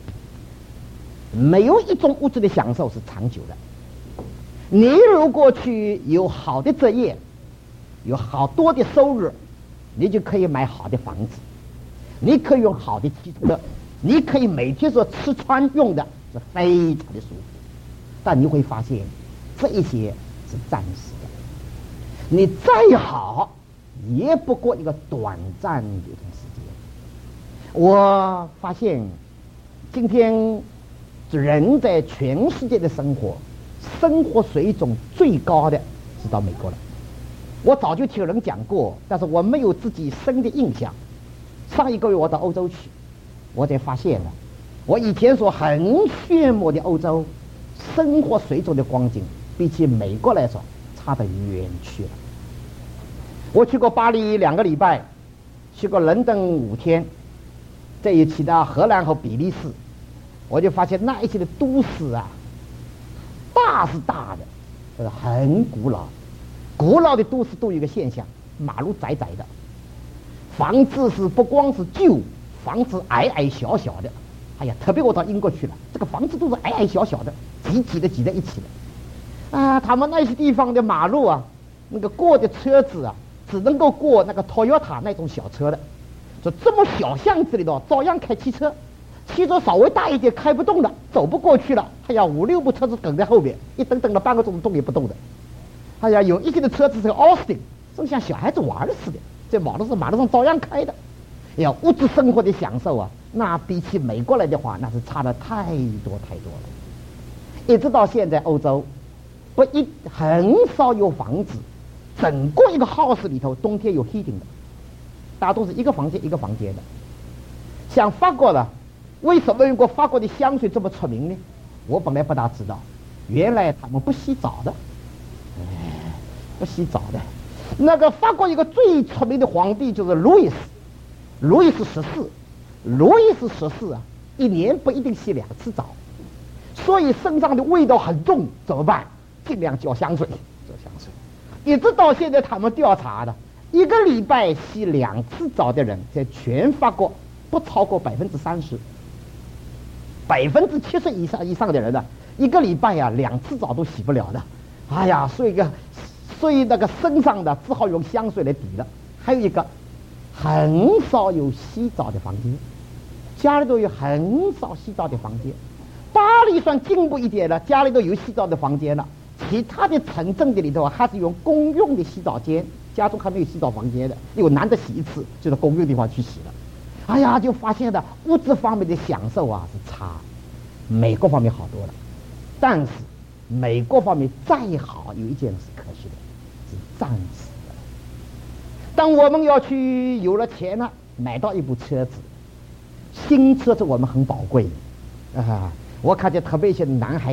没有一种物质的享受是长久的。你如果去有好的职业，有好多的收入，你就可以买好的房子，你可以用好的汽车，你可以每天说吃穿用的是非常的舒服，但你会发现这一些是暂时的，你再好也不过一个短暂的一段时间。我发现今天人在全世界的生活，生活水准最高的是到美国了。我早就听人讲过，但是我没有自己深的印象。上一个月我到欧洲去，我才发现了，我以前所很羡慕的欧洲生活水准的光景，比起美国来说差得远去了。我去过巴黎两个礼拜，去过伦敦五天，再一起到荷兰和比利时，我就发现那一些的都市啊，大是大的，呃，很古老。古老的都市都有一个现象，马路窄窄的，房子是不光是旧，房子矮矮小小的。哎呀，特别我到英国去了，这个房子都是矮矮小小的，挤挤的挤在一起的。啊，他们那些地方的马路啊，那个过的车子啊，只能够过那个 Toyota 那种小车的。说这么小巷子里头照样开汽车，汽车稍微大一点开不动了，走不过去了，哎呀，五六部车子等在后边，一等等了半个钟头动也不动的。哎呀，有一些的车子是 Austin， 正像小孩子玩的似的，在马路上马路上照样开的。哎呀，物质生活的享受啊，那比起美国来的话，那是差的太多太多了。一直到现在，欧洲不一很少有房子，整个一个 house 里头冬天有 heating 的，大都是一个房间一个房间的。像法国的，为什么用过法国的香水这么出名呢？我本来不大知道，原来他们不洗澡的。不洗澡的，那个法国一个最出名的皇帝就是路易斯，路易斯十四，路易斯十四啊，一年不一定洗两次澡，所以身上的味道很重，怎么办？尽量浇香水，浇香水。一直到现在，他们调查的，一个礼拜洗两次澡的人，在全法国不超过百分之三十，百分之七十以上以上的人呢，一个礼拜呀、啊、两次澡都洗不了的。哎呀，所以个。所以那个身上的只好用香水来抵了。还有一个，很少有洗澡的房间，家里头有很少洗澡的房间。巴黎算进步一点了，家里头有洗澡的房间了。其他的城镇的里头还是用公用的洗澡间，家中还没有洗澡房间的，又难得洗一次，就到公用地方去洗了。哎呀，就发现的物质方面的享受啊是差，美国方面好多了。但是美国方面再好，有一件事可惜的。是暂时的。当我们要去有了钱了，买到一部车子，新车子我们很宝贵啊！我看见特别一些男孩子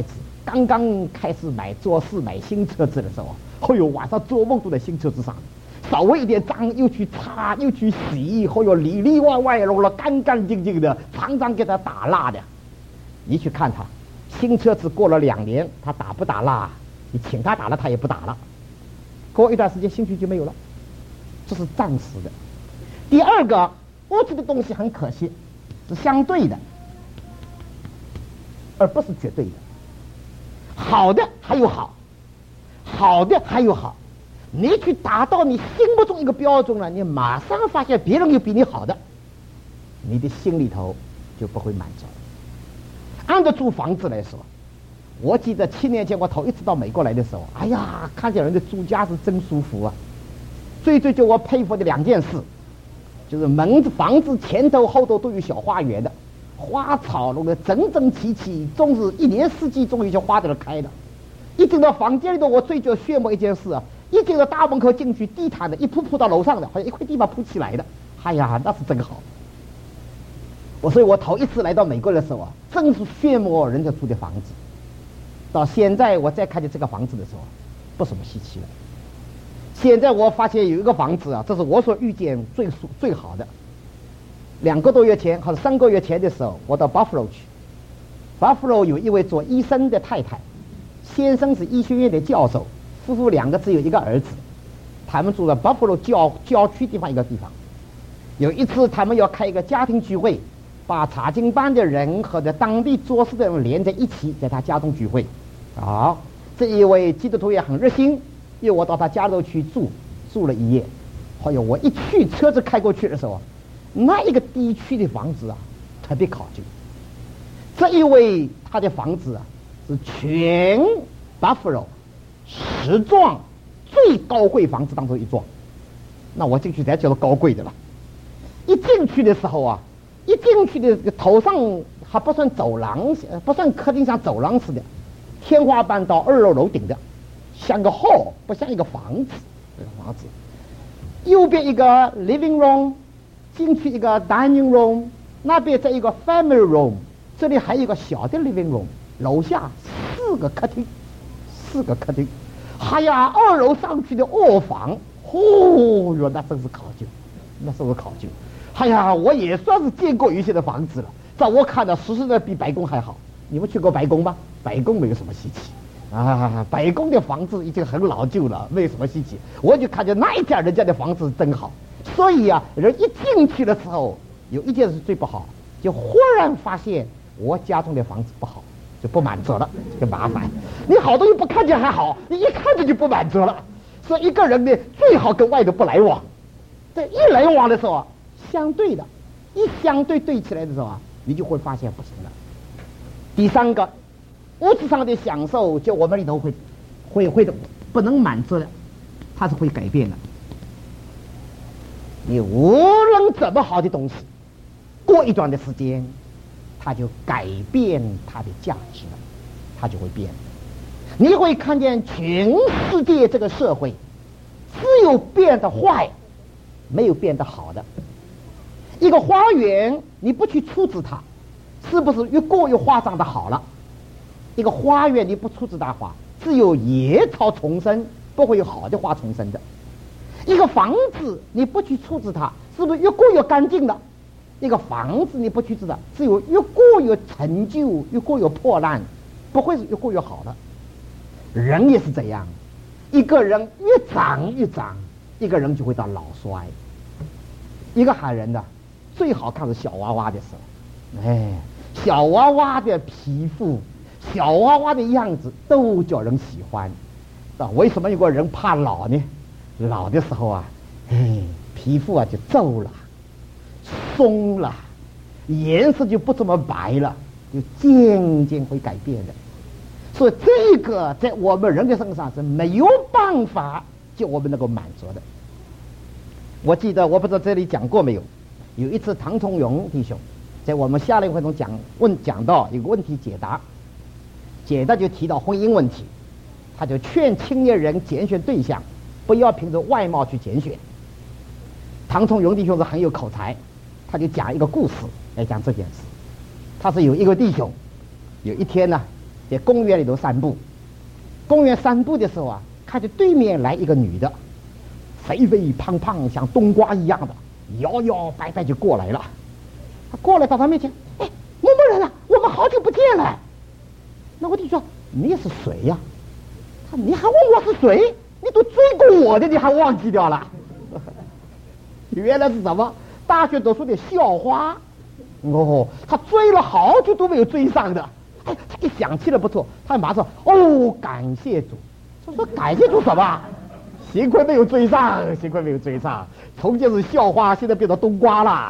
刚刚开始买做事买新车子的时候，哎呦，晚上做梦都在新车子上，稍微一点脏又去擦又去洗，哎呦，里里外外弄了干干净净的，常常给他打蜡的。你去看他，新车子过了两年，他打不打蜡？你请他打了，他也不打了。过一段时间，兴趣就没有了，这是暂时的。第二个，物质的东西很可惜，是相对的，而不是绝对的。好的还有好，好的还有好，你去达到你心目中一个标准了，你马上发现别人有比你好的，你的心里头就不会满足。按照租房子来说，我记得七年前我头一次到美国来的时候，哎呀，看见人的住家是真舒服啊。最最就我佩服的两件事，就是门子房子前头后头都有小花园的，花草弄得整整齐齐，总是一年四季总有一些花在那开的。一进到房间里头，我最觉得炫目一件事啊，一进到大门口进去，地毯的一铺铺到楼上的，好像一块地板铺起来的，哎呀，那是真好。我所以我头一次来到美国的时候啊，真是羡慕人家住的房子。到现在我再看见这个房子的时候，不什么稀奇了。现在我发现有一个房子啊，这是我所遇见最最好的。两个多月前或者三个月前的时候，我到 Buffalo 去。Buffalo 有一位做医生的太太，先生是医学院的教授，夫妇两个只有一个儿子。他们住在 Buffalo 郊郊区地方一个地方。有一次他们要开一个家庭聚会，把查经班的人和在当地做事的人连在一起，在他家中聚会。好，这一位基督徒也很热心，约我到他家里头去住，住了一夜。哎呦，我一去车子开过去的时候，那一个地区的房子啊，特别考究。这一位他的房子啊，是全 Buffalo 十幢最高贵房子当中一幢。那我进去才觉得高贵的了。一进去的时候啊，一进去的头上还不算走廊，不算客厅像走廊似的，天花板到二楼楼顶的，像个 hall， 不像一个房子。这个房子右边一个 living room， 进去一个 dining room， 那边再一个 family room， 这里还有一个小的 living room， 楼下四个客厅，四个客厅。哎呀，二楼上去的卧房，哦哟，那真是考究，那真是考究。哎呀，我也算是见过一些的房子了，在我看到实实在比白宫还好。你们去过白宫吗？白宫没有什么稀奇啊，白宫的房子已经很老旧了，没有什么稀奇。我就看见那一家人家的房子真好。所以啊，人一进去的时候，有一件事最不好，就忽然发现我家中的房子不好，就不满足了，就麻烦。你好东西不看见还好，你一看见就不满足了。所以一个人呢，最好跟外头不来往。这一来往的时候啊，相对的，一相对对起来的时候啊，你就会发现不行了。第三个，物质上的享受，就我们里头会会会的不能满足的，它是会改变的。你无论怎么好的东西，过一段的时间，它就改变它的价值了，它就会变。你会看见全世界这个社会，只有变得坏，没有变得好的。一个花园，你不去处置它，是不是越过越花长得好了？一个花园你不处置它花，只有野草丛生，不会有好的花丛生的。一个房子你不去处置它，是不是越过越干净了？一个房子你不去处置它，只有越过越陈旧，越过越破烂，不会是越过越好的。人也是这样，一个人越长越长，一个人就会到老衰。一个喊人的最好看是小娃娃的时候，哎，小娃娃的皮肤，小娃娃的样子都叫人喜欢。啊，为什么有个人怕老呢？老的时候啊，哎，皮肤啊就皱了，松了，颜色就不这么白了，就渐渐会改变的。所以这个在我们人的身上是没有办法就我们能够满足的。我记得我不知道这里讲过没有，有一次唐崇荣弟兄在我们夏令会中讲问讲到一个问题解答，解答就提到婚姻问题，他就劝青年人拣选对象不要凭着外貌去拣选。唐崇荣弟兄是很有口才，他就讲一个故事来讲这件事。他是有一个弟兄，有一天呢在公园里头散步。公园散步的时候啊，看见对面来一个女的，肥肥胖胖，像冬瓜一样的，摇摇摆摆就过来了。他过来到他面前，哎，某某人啊，我们好久不见了。那我就说你是谁呀、啊？他你还问我是谁？你都追过我的，你还忘记掉了？原来是什么？大学读书的校花。哦，他追了好久都没有追上的。哎，这个想起来不错，他马上哦，感谢主。他说感谢主什么？幸亏没有追上，幸亏没有追上。从前是校花，现在变成冬瓜了。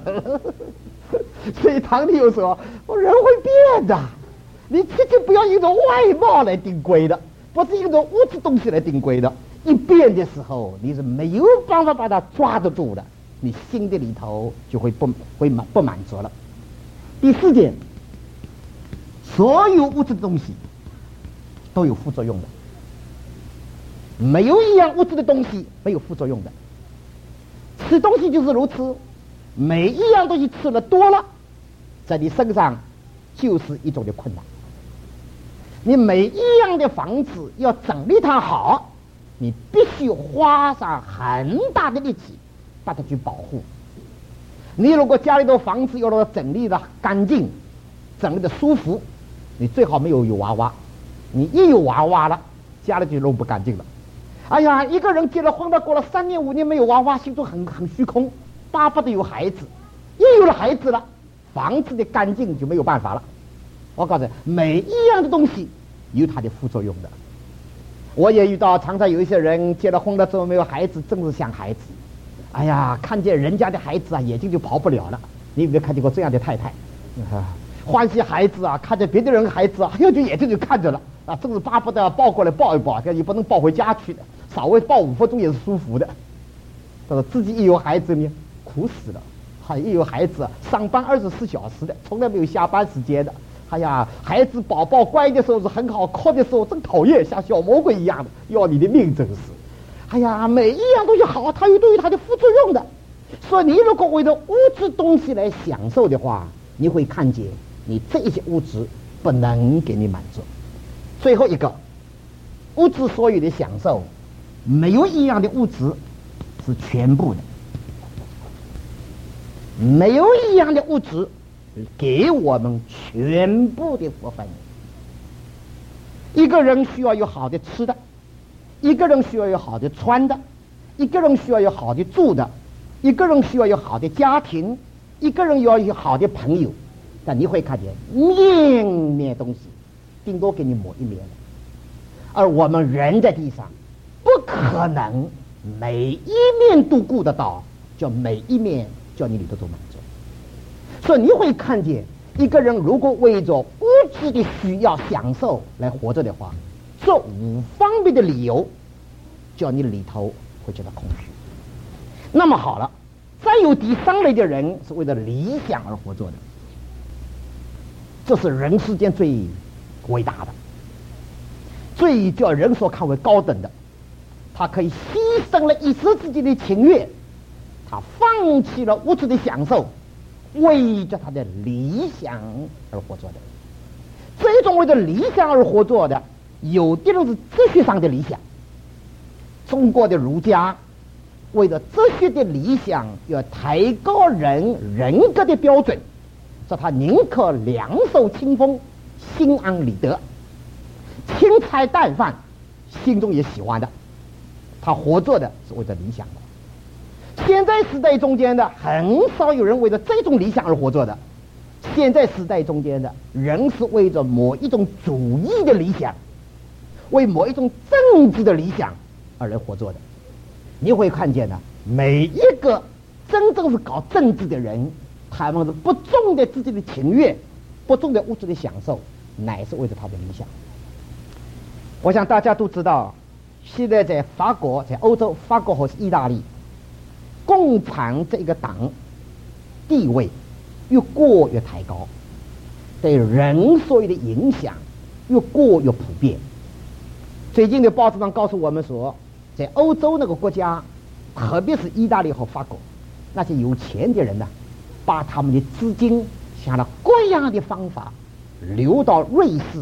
所以堂弟又说，人会变的，你切记不要用着外貌来定规的，不是用着物质东西来定规的。一变的时候，你是没有办法把它抓得住的，你心的里头就会不会满不满足了。第四点，所有物质的东西都有副作用的，没有一样物质的东西没有副作用的。吃东西就是如此，每一样东西吃了多了，在你身上就是一种的困难。你每一样的房子要整理它好，你必须花上很大的力气把它去保护。你如果家里的房子要让它整理的干净，整理的舒服，你最好没有有娃娃。你一有娃娃了，家里就弄不干净了。哎呀，一个人结了婚了，过了三年五年没有娃娃，心中很很虚空，巴不得有孩子。一有了孩子了，房子的干净就没有办法了。我告诉你，每一样的东西有它的副作用的。我也遇到常常有一些人结了婚了之后没有孩子，真是像孩子。哎呀，看见人家的孩子啊，眼睛就跑不了了。你有没有看见过这样的太太？啊，欢喜孩子啊，看见别的人孩子啊，哎呦，就眼睛就看着了啊，真是巴不得抱过来抱一抱，也不能抱回家去的，稍微抱五分钟也是舒服的。但是自己一有孩子呢，苦死了。还一有孩子，上班二十四小时的，从来没有下班时间的。哎呀，孩子宝宝乖的时候是很好，哭的时候真讨厌，像小魔鬼一样的，要你的命真是。哎呀，每一样东西好，它有都有它的副作用的。所以你如果为了物质东西来享受的话，你会看见你这一些物质不能给你满足。最后一个，物质所有的享受，没有一样的物质是全部的，没有一样的物质给我们全部的福分。一个人需要有好的吃的，一个人需要有好的穿的，一个人需要有好的住的，一个人需要有好的家庭，一个人要有好的朋友。但你会看见面面东西顶多给你抹一面，而我们人在地上不可能每一面都顾得到，叫每一面叫你里头都满足。所以你会看见一个人如果为着物质的需要享受来活着的话，这五方面的理由叫你里头会觉得空虚。那么好了，再有第三类的人是为了理想而活着的，这是人世间最伟大的，最叫人所看为高等的。他可以牺牲了一时自己的情愿，他放弃了物质的享受，为着他的理想而活着的。这种为着理想而活着的，有的人是哲学上的理想。中国的儒家为了哲学的理想，要抬高人人格的标准，说他宁可两手清风，心安理得，青菜淡饭心中也喜欢的。他活着的是为了理想的。现在时代中间的很少有人为了这种理想而活着的。现在时代中间的人是为着某一种主义的理想，为某一种政治的理想而来活着的。你会看见的，每一个真正是搞政治的人，他们是不重的自己的情愿，不重的物质的享受，乃是为着他的理想。我想大家都知道，现在在法国，在欧洲，法国和意大利，共产这个党地位越过越抬高，对人所有的影响越过越普遍。最近的报纸上告诉我们说，在欧洲那个国家，特别是意大利和法国，那些有钱的人呢，把他们的资金想了各样的方法流到瑞士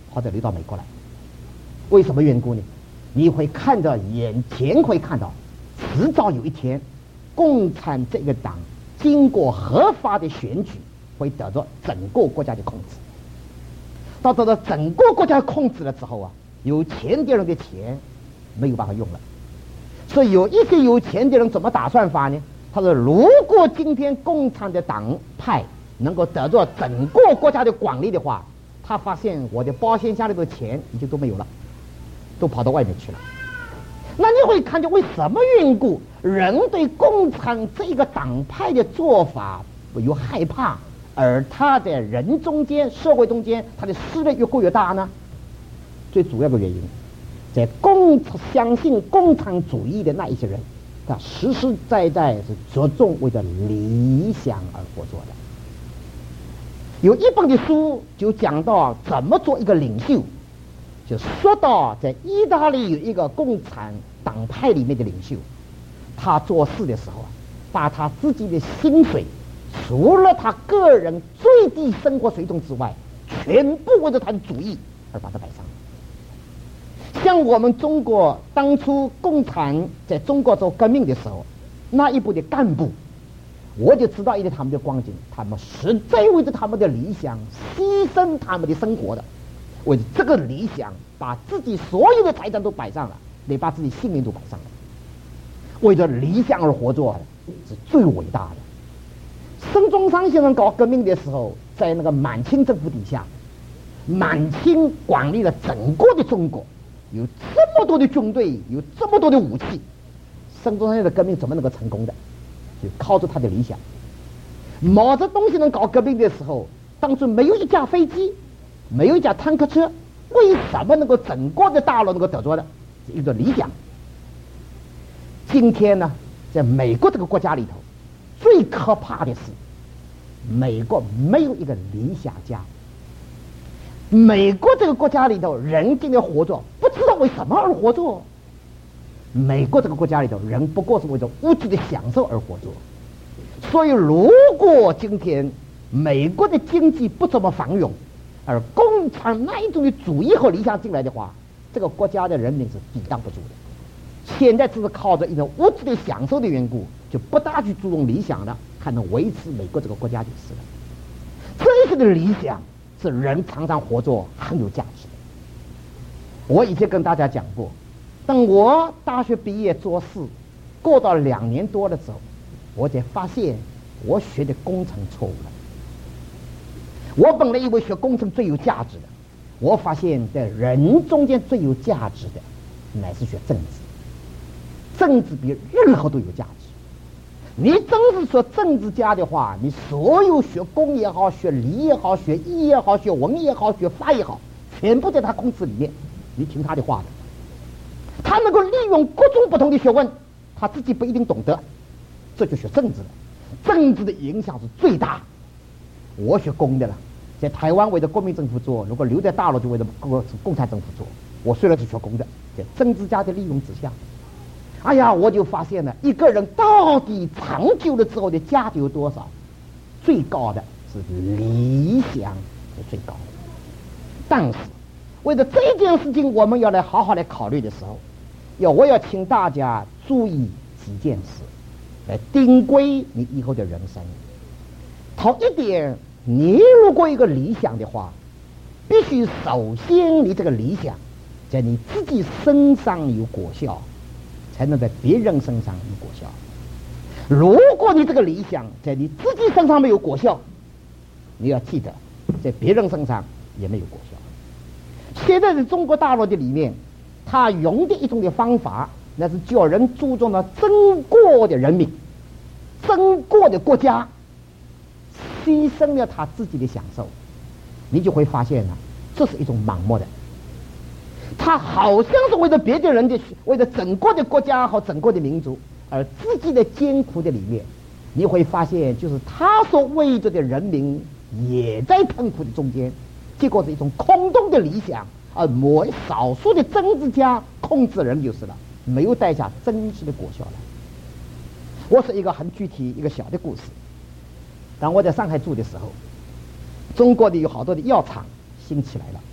或者流到美国来。为什么缘故呢？你会看到眼前会看到，迟早有一天，共产这个党经过合法的选举，会得到整个国家的控制。到得到整个国家控制了之后啊，有钱的人的钱没有办法用了。所以有一些有钱的人怎么打算法呢？他说，如果今天共产的党派能够得到整个国家的管理的话，他发现我的保险箱里的钱已经都没有了，都跑到外面去了。那你会看见为什么缘故人对共产这个党派的做法有害怕，而他在人中间社会中间他的势力越过越大呢？最主要的原因在共相信共产主义的那一些人，他实实在在是着重为了理想而活着的。有一本的书就讲到怎么做一个领袖，就说到在意大利有一个共产党派里面的领袖，他做事的时候啊，把他自己的薪水除了他个人最低生活水准之外，全部为了他的主义而把它摆上。像我们中国当初共产在中国做革命的时候，那一部的干部，我就知道一点他们的光景，他们实在为着他们的理想牺牲他们的生活的，为了这个理想把自己所有的财产都摆上了，得把自己性命都摆上了，为着理想而活着是最伟大的。孙中山先生搞革命的时候，在那个满清政府底下，满清管理了整个的中国，有这么多的军队，有这么多的武器，孙中山的革命怎么能够成功的？就靠着他的理想。毛泽东先生搞革命的时候，当初没有一架飞机，没有一架坦克车，为什么能够整个的大陆能够得着的？一个理想。今天呢，在美国这个国家里头，最可怕的是，美国没有一个理想家。美国这个国家里头，人今天活着，不知道为什么而活着。美国这个国家里头，人不过是为了物质的享受而活着。所以，如果今天美国的经济不怎么繁荣，而共产那一种的主义和理想进来的话，这个国家的人民是抵挡不住的。现在只是靠着一种物质的享受的缘故，就不大去注重理想了，还能维持美国这个国家就是了。这些的理想是人常常活着很有价值的。我以前跟大家讲过，等我大学毕业做事过到两年多的时候，我才发现我学的工程错误了。我本来以为学工程最有价值的，我发现在人中间最有价值的乃是学政治。政治比任何都有价值。你真是说政治家的话，你所有学工也好，学理也好，学医也好，学文也好，学法也好，全部在他控制里面，你听他的话的。他能够利用各种不同的学问，他自己不一定懂得，这就学政治了。政治的影响是最大。我学工的了，在台湾为了国民政府做，如果留在大陆就为了共产政府做。我虽然是学工的，在政治家的利用之下，哎呀，我就发现了一个人到底长久了之后的价值有多少？最高的是理想是最高的。但是为了这件事情，我们要来好好来考虑的时候，要我要请大家注意几件事，来定规你以后的人生。头一点，你如果一个理想的话，必须首先你这个理想在你自己身上有果效，才能在别人身上有果效。如果你这个理想在你自己身上没有果效，你要记得在别人身上也没有果效。现在在中国大陆的里面，他用的一种的方法，那是叫人注重了争过的人民，争过的国家，牺牲了他自己的享受。你就会发现呢，这是一种盲目的。他好像是为了别的人的，为了整个的国家和整个的民族，而自己的艰苦的里面，你会发现，就是他所为着的人民也在痛苦的中间，结果是一种空洞的理想，而某少数的政治家控制人就是了，没有带下真实的果效来。我是一个很具体一个小的故事。当我在上海住的时候，中国的有好多的药厂兴起来了，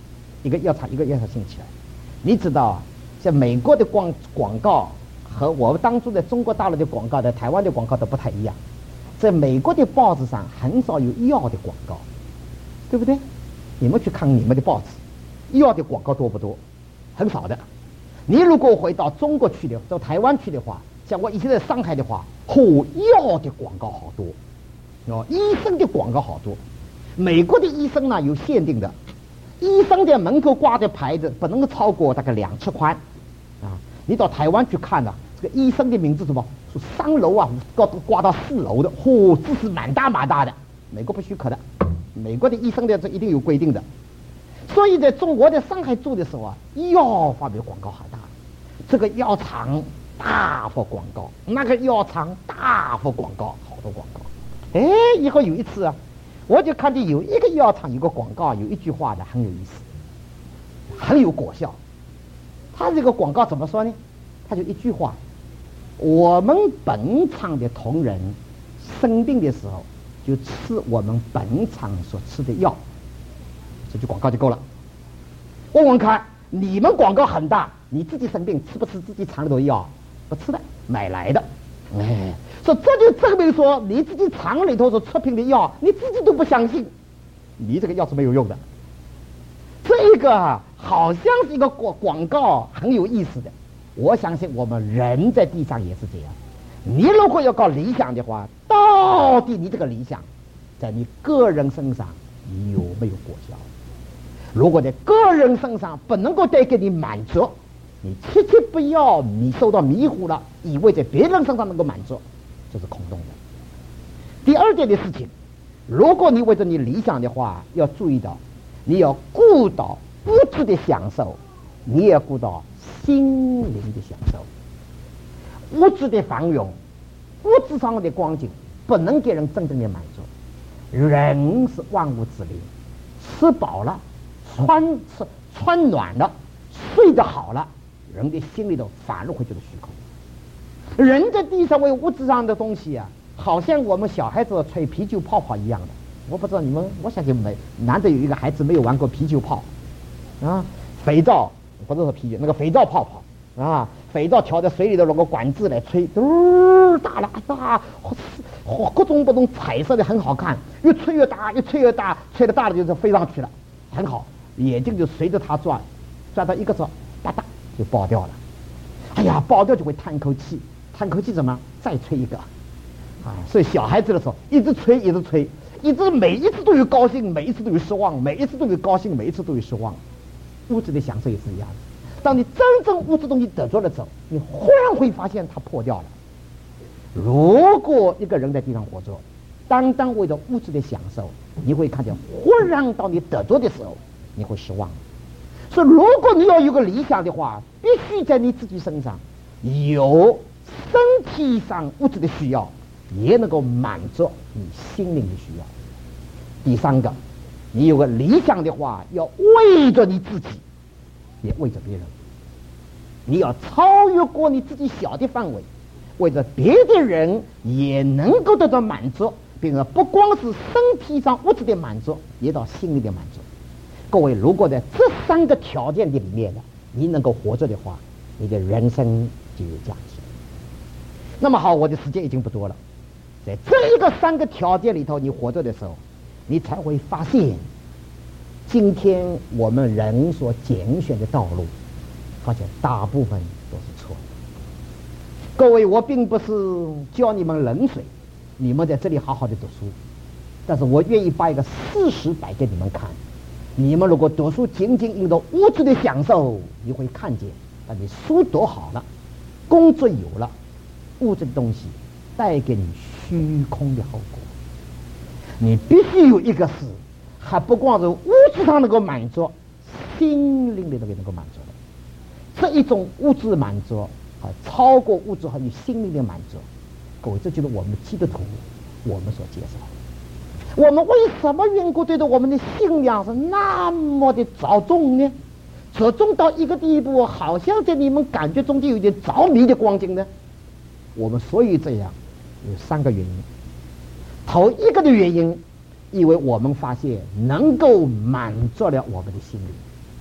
一个药厂一个药厂兴起来。你知道啊，像美国的广广告和我们当初的中国大陆的广告的台湾的广告都不太一样。在美国的报纸上很少有药的广告，对不对？你们去看你们的报纸，药的广告多不多？很少的。你如果回到中国去的，到台湾去的话，像我以前在上海的话，嚯，药的广告好多，哦，医生的广告好多。美国的医生呢有限定的，医生的门口挂的牌子不能够超过大概两尺宽，啊，你到台湾去看呢、啊，这个医生的名字什么，是三楼啊，挂挂到四楼的，嚯，字是蛮大蛮大的。美国不许可的，美国的医生的这一定有规定的。所以在中国在上海住的时候啊，药方面广告很大，这个药厂大幅广告，那个药厂大幅广告，好多广告。哎，以后有一次啊，我就看见有一个药厂有个广告，有一句话的很有意思，很有果效。他这个广告怎么说呢？他就一句话：我们本厂的同仁生病的时候，就吃我们本厂所吃的药。这句广告就够了。问问看，你们广告很大，你自己生病吃不吃自己厂里头药？不吃的，买来的。哎，所以这就证明说，你自己厂里头所出品的药，你自己都不相信，你这个药是没有用的。这个啊，好像是一个广广告，很有意思的。我相信我们人在地上也是这样。你如果要搞理想的话，到底你这个理想，在你个人身上有没有果效？如果在个人身上不能够带给你满足，你切切不要你受到迷糊了，以为在别人身上能够满足，这是空洞的。第二点的事情，如果你为着你理想的话，要注意到，你要顾到物质的享受，你也要顾到心灵的享受。物质的繁荣，物质上的光景不能给人真正的满足。人是万物之灵，吃饱了，穿吃穿暖了，睡得好了，人的心里头反而会觉得虚空。人在地上为物质上的东西啊，好像我们小孩子吹啤酒泡泡一样的。我不知道你们，我相信没难得有一个孩子没有玩过啤酒泡啊，肥皂不是说啤酒，那个肥皂泡泡啊，肥皂调在水里头，弄个管子来吹，嘟大了大，嚯，各种各种彩色的很好看，越吹越大，越吹越大，吹得大了就是飞上去了，很好，眼睛就随着它转，转到一个时候，哒哒就爆掉了。哎呀，爆掉就会叹口气，叹口气怎么再吹一个？啊，所以小孩子的时候一直吹，一直吹，一直每一次都有高兴，每一次都有失望，每一次都有高兴，每一次都有失望。物质的享受也是一样的。当你真正物质东西得着了之后，你忽然会发现它破掉了。如果一个人在地上活着，单单为了物质的享受，你会看见忽然到你得着的时候，你会失望。所以如果你要有个理想的话，必须在你自己身上有身体上物质的需要，也能够满足你心灵的需要。第三个，你有个理想的话，要为着你自己，也为着别人。你要超越过你自己小的范围，为着别的人也能够得到满足，并且不光是身体上物质的满足，也到心灵的满足。各位，如果在这三个条件的里面呢，你能够活着的话，你的人生就有价值。那么好，我的时间已经不多了，在这一个三个条件里头，你活着的时候，你才会发现，今天我们人所拣选的道路，发现大部分都是错的。各位，我并不是教你们冷水，你们在这里好好的读书，但是我愿意把一个事实摆给你们看。你们如果读书仅仅因着物质的享受，你会看见，啊，你书读好了，工作有了，物质的东西带给你虚空的后果。你必须有一个事，还不光是物质上能够满足，心灵里头也能够满足的。这一种物质满足啊，超过物质和你心灵的满足。各位，这就是我们基督徒我们所接受的。我们为什么缘故对着我们的信仰是那么的着重呢？着重到一个地步，好像在你们感觉中间有点着迷的光景呢？我们所以这样有三个原因。头一个的原因，因为我们发现能够满足了我们的心灵。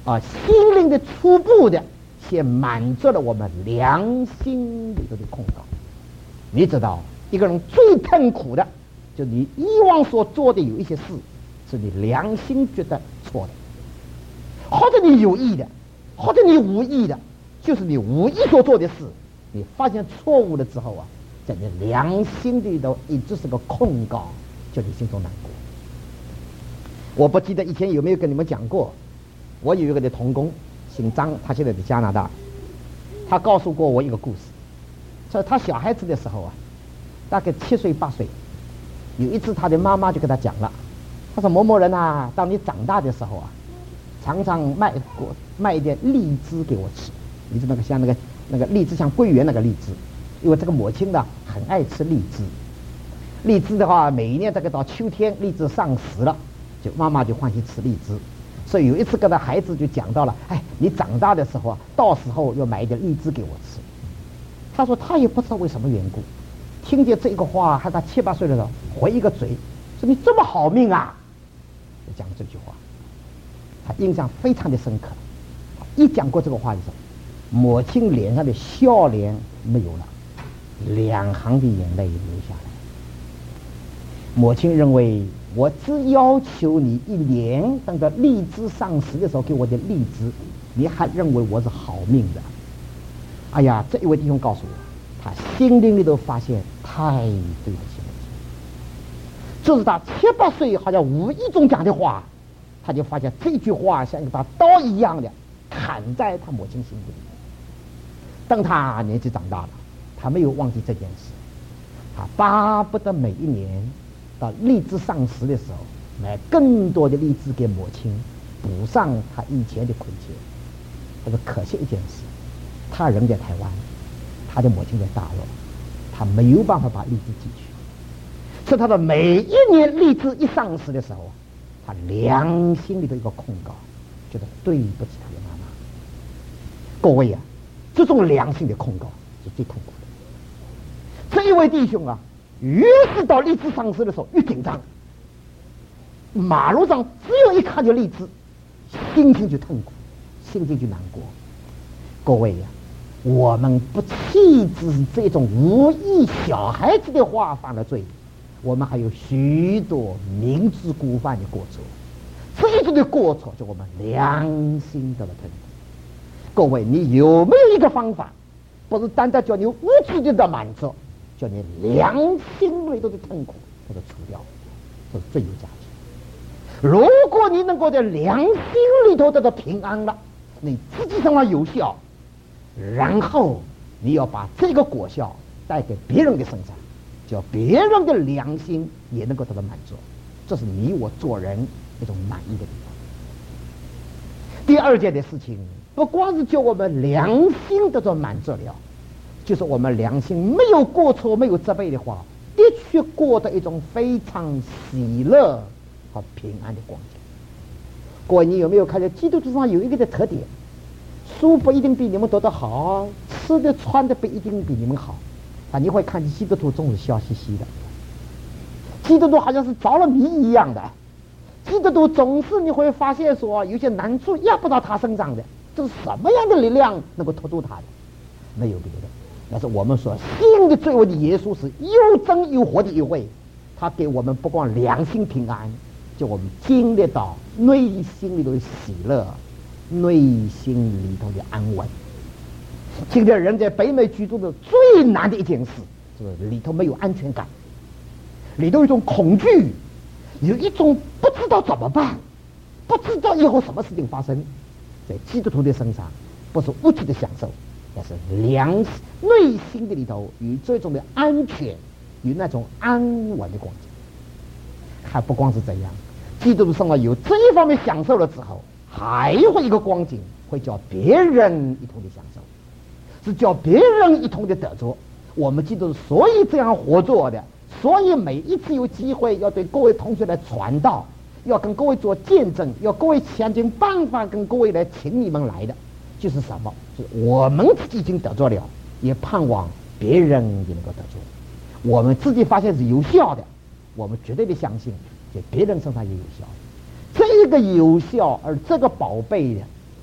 啊，心灵的初步的，先满足了我们良心里头的控告。你知道，一个人最痛苦的，就是你以往所做的有一些事，是你良心觉得错的，或者你有意的，或者你无意的，就是你无意所做的事，你发现错误了之后啊，在你良心里头一直是个控告，就你心中难过。我不记得以前有没有跟你们讲过，我有一个的同工姓张，他现在在加拿大，他告诉过我一个故事，说他小孩子的时候啊，大概七岁八岁，有一次他的妈妈就跟他讲了，他说某某人啊，当你长大的时候啊，常常卖过卖一点荔枝给我吃，你知道那个像那个那个荔枝像桂圆那个荔枝，因为这个母亲呢很爱吃荔枝，荔枝的话每一年这个到秋天荔枝上时了，就妈妈就欢喜吃荔枝，所以有一次跟他孩子就讲到了，哎，你长大的时候啊，到时候要买一点荔枝给我吃。他说他也不知道为什么缘故，听见这个话，还他七八岁的时候回一个嘴，说你这么好命啊，就讲这句话，他印象非常的深刻。一讲过这个话的时候，母亲脸上的笑脸没有了，两行的眼泪流下来。母亲认为，我只要求你一年等到荔枝上市的时候给我的荔枝，你还认为我是好命的？哎呀，这一位弟兄告诉我，他心灵里头发现太对不起母亲，就是他七八岁好像无意中讲的话，他就发现这句话像一把刀一样的砍在他母亲心里。等他年纪长大了，他没有忘记这件事，他巴不得每一年到荔枝上市的时候买更多的荔枝给母亲，补上他以前的亏欠。但是可惜一件事，他人在台湾，他的母亲在大陆，他没有办法把荔枝寄去，所以他的每一年荔枝一上市的时候，他良心里的一个控告，觉得对不起他的妈妈。各位啊，这种良心的控告是最痛苦的。这一位弟兄啊，越是到荔枝上市的时候越紧张，马路上只有一看见荔枝，心情就痛苦，心情就难过。各位呀、啊，我们不岂只是这种无意小孩子的话犯了罪，我们还有许多明知故犯的过错，这种的过错就我们良心得了痛苦。各位，你有没有一个方法，不是单单叫你物质的得满足，叫你良心里头的痛苦给它除掉，这是最有价值。如果你能够在良心里头得到平安了，你自己身上有效，然后你要把这个果效带给别人的身上，叫别人的良心也能够得到满足，这是你我做人一种满意的地方。第二件的事情，不光是叫我们良心得到满足了，就是我们良心没有过错没有责备的话，的确过得一种非常喜乐和平安的光景。各位，你有没有看见基督徒上有一个的特点，书不一定比你们读得好，吃的穿的不一定比你们好，啊，你会看见基督徒总是笑嘻嘻的，基督徒好像是着了迷一样的，基督徒总是你会发现说有些难处压不到他身上的，这是什么样的力量能够拖住他的？没有别的，那是我们所信的最为的耶稣是又真又活的一位，他给我们不光良心平安，就我们经历到内心里头的喜乐，内心里头的安稳。今天人在北美居住的最难的一件事，就是里头没有安全感，里头有一种恐惧，有一种不知道怎么办，不知道以后什么事情发生。在基督徒的身上，不是物质的享受，但是良内心的里头有这种的安全，有那种安稳的光景。还不光是这样，基督徒身上有这一方面享受了之后，还会一个光景会叫别人一同的享受，是叫别人一同的得着。我们基督徒所以这样活着的，所以每一次有机会要对各位同学来传道，要跟各位做见证，要各位想尽办法跟各位来请你们来的，就是什么？就是我们自己已经得着了，也盼望别人也能够得着。我们自己发现是有效的，我们绝对的相信在别人身上也有效。这个有效而这个宝贝的，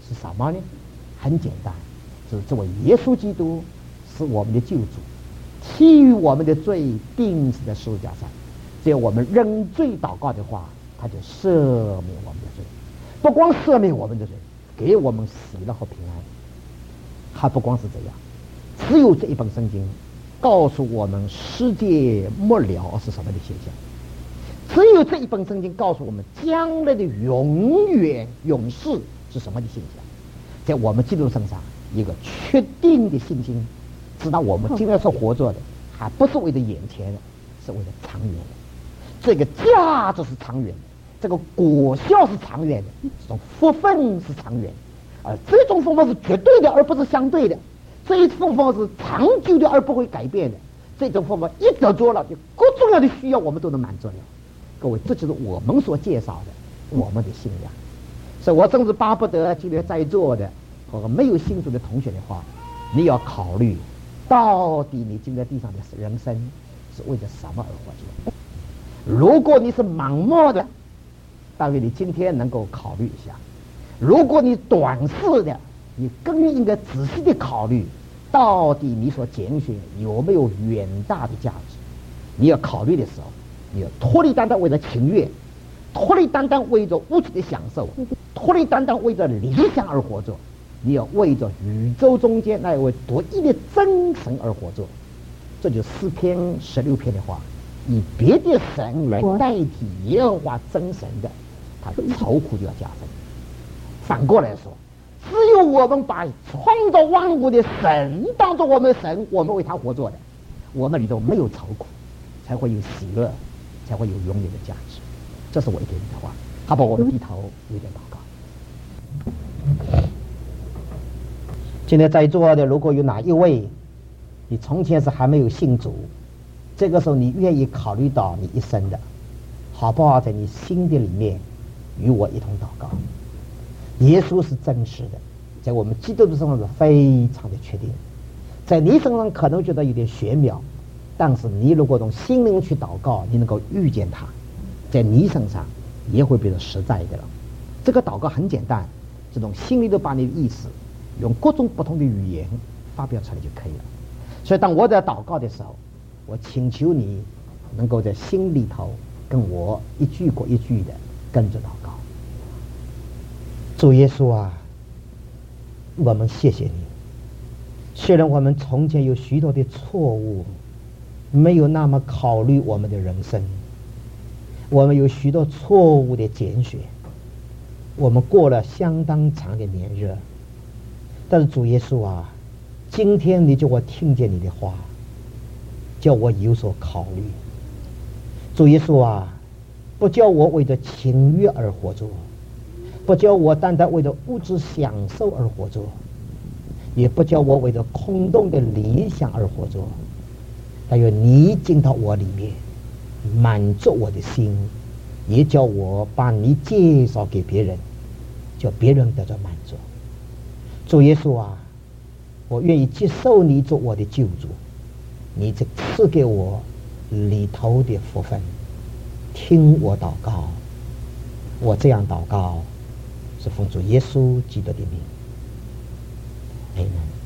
是什么呢？很简单，是这位耶稣基督是我们的救主，替于我们的罪钉死在十字架上。只要我们认罪祷告的话，他就赦免我们的罪，不光赦免我们的罪，给我们喜乐和平安。还不光是这样，只有这一本圣经告诉我们世界末了是什么的现象，只有这一本圣经告诉我们将来的永远永世是什么的现象。在我们基督身上一个确定的信心，知道我们今天是活着的，还不是为了眼前的，是为了长远的。这个价值是长远的，这个果效是长远的，这种福分是长远的。而这种福分是绝对的，而不是相对的。这一福分是长久的，而不会改变的。这种福分一得着了，就各重要的需要我们都能满足了。各位，这就是我们所介绍的我们的信仰。所以我真是巴不得今天在座的和没有信主的同学的话，你要考虑，到底你今天地上的人生是为了什么而活着？如果你是盲目的，大约你今天能够考虑一下；如果你短视的，你更应该仔细的考虑，到底你所拣选有没有远大的价值。你要考虑的时候，你要脱离单单为了情愿，脱离单单为着物质的享受，脱离单单为着理想而活着，你要为着宇宙中间那位独一的真神而活着。这就是诗篇十六篇的话，以别的神来代替耶和华真神的，他的愁苦就要加深。反过来说，只有我们把创造万物的神当作我们的神，我们为他活着的，我们里头没有愁苦，才会有喜乐，才会有永远的价值。这是我一点的话。好吧，我们低头有点祷告。今天在座的如果有哪一位你从前是还没有信主，这个时候你愿意考虑到你一生的，好不好在你心的里面与我一同祷告。耶稣是真实的，在我们基督徒身上是非常的确定，在你身上可能觉得有点玄妙，但是你如果从心灵去祷告，你能够遇见他，在你身上也会变得实在的了。这个祷告很简单，这种心里头把你的意思用各种不同的语言发表出来就可以了。所以当我在祷告的时候，我请求你能够在心里头跟我一句过一句的跟着祷告。主耶稣啊，我们谢谢你。虽然我们从前有许多的错误，没有那么考虑我们的人生，我们有许多错误的拣选，我们过了相当长的年日，但是主耶稣啊，今天你叫我听见你的话，叫我有所考虑。主耶稣啊，不叫我为着情欲而活着，不叫我单单为了物质享受而活着，也不叫我为了空洞的理想而活着。还有你进到我里面，满足我的心，也叫我把你介绍给别人，叫别人得到满足。主耶稣啊，我愿意接受你做我的救主，你这赐给我里头的福分，听我祷告。我这样祷告是奉主耶稣基督的名。Amen。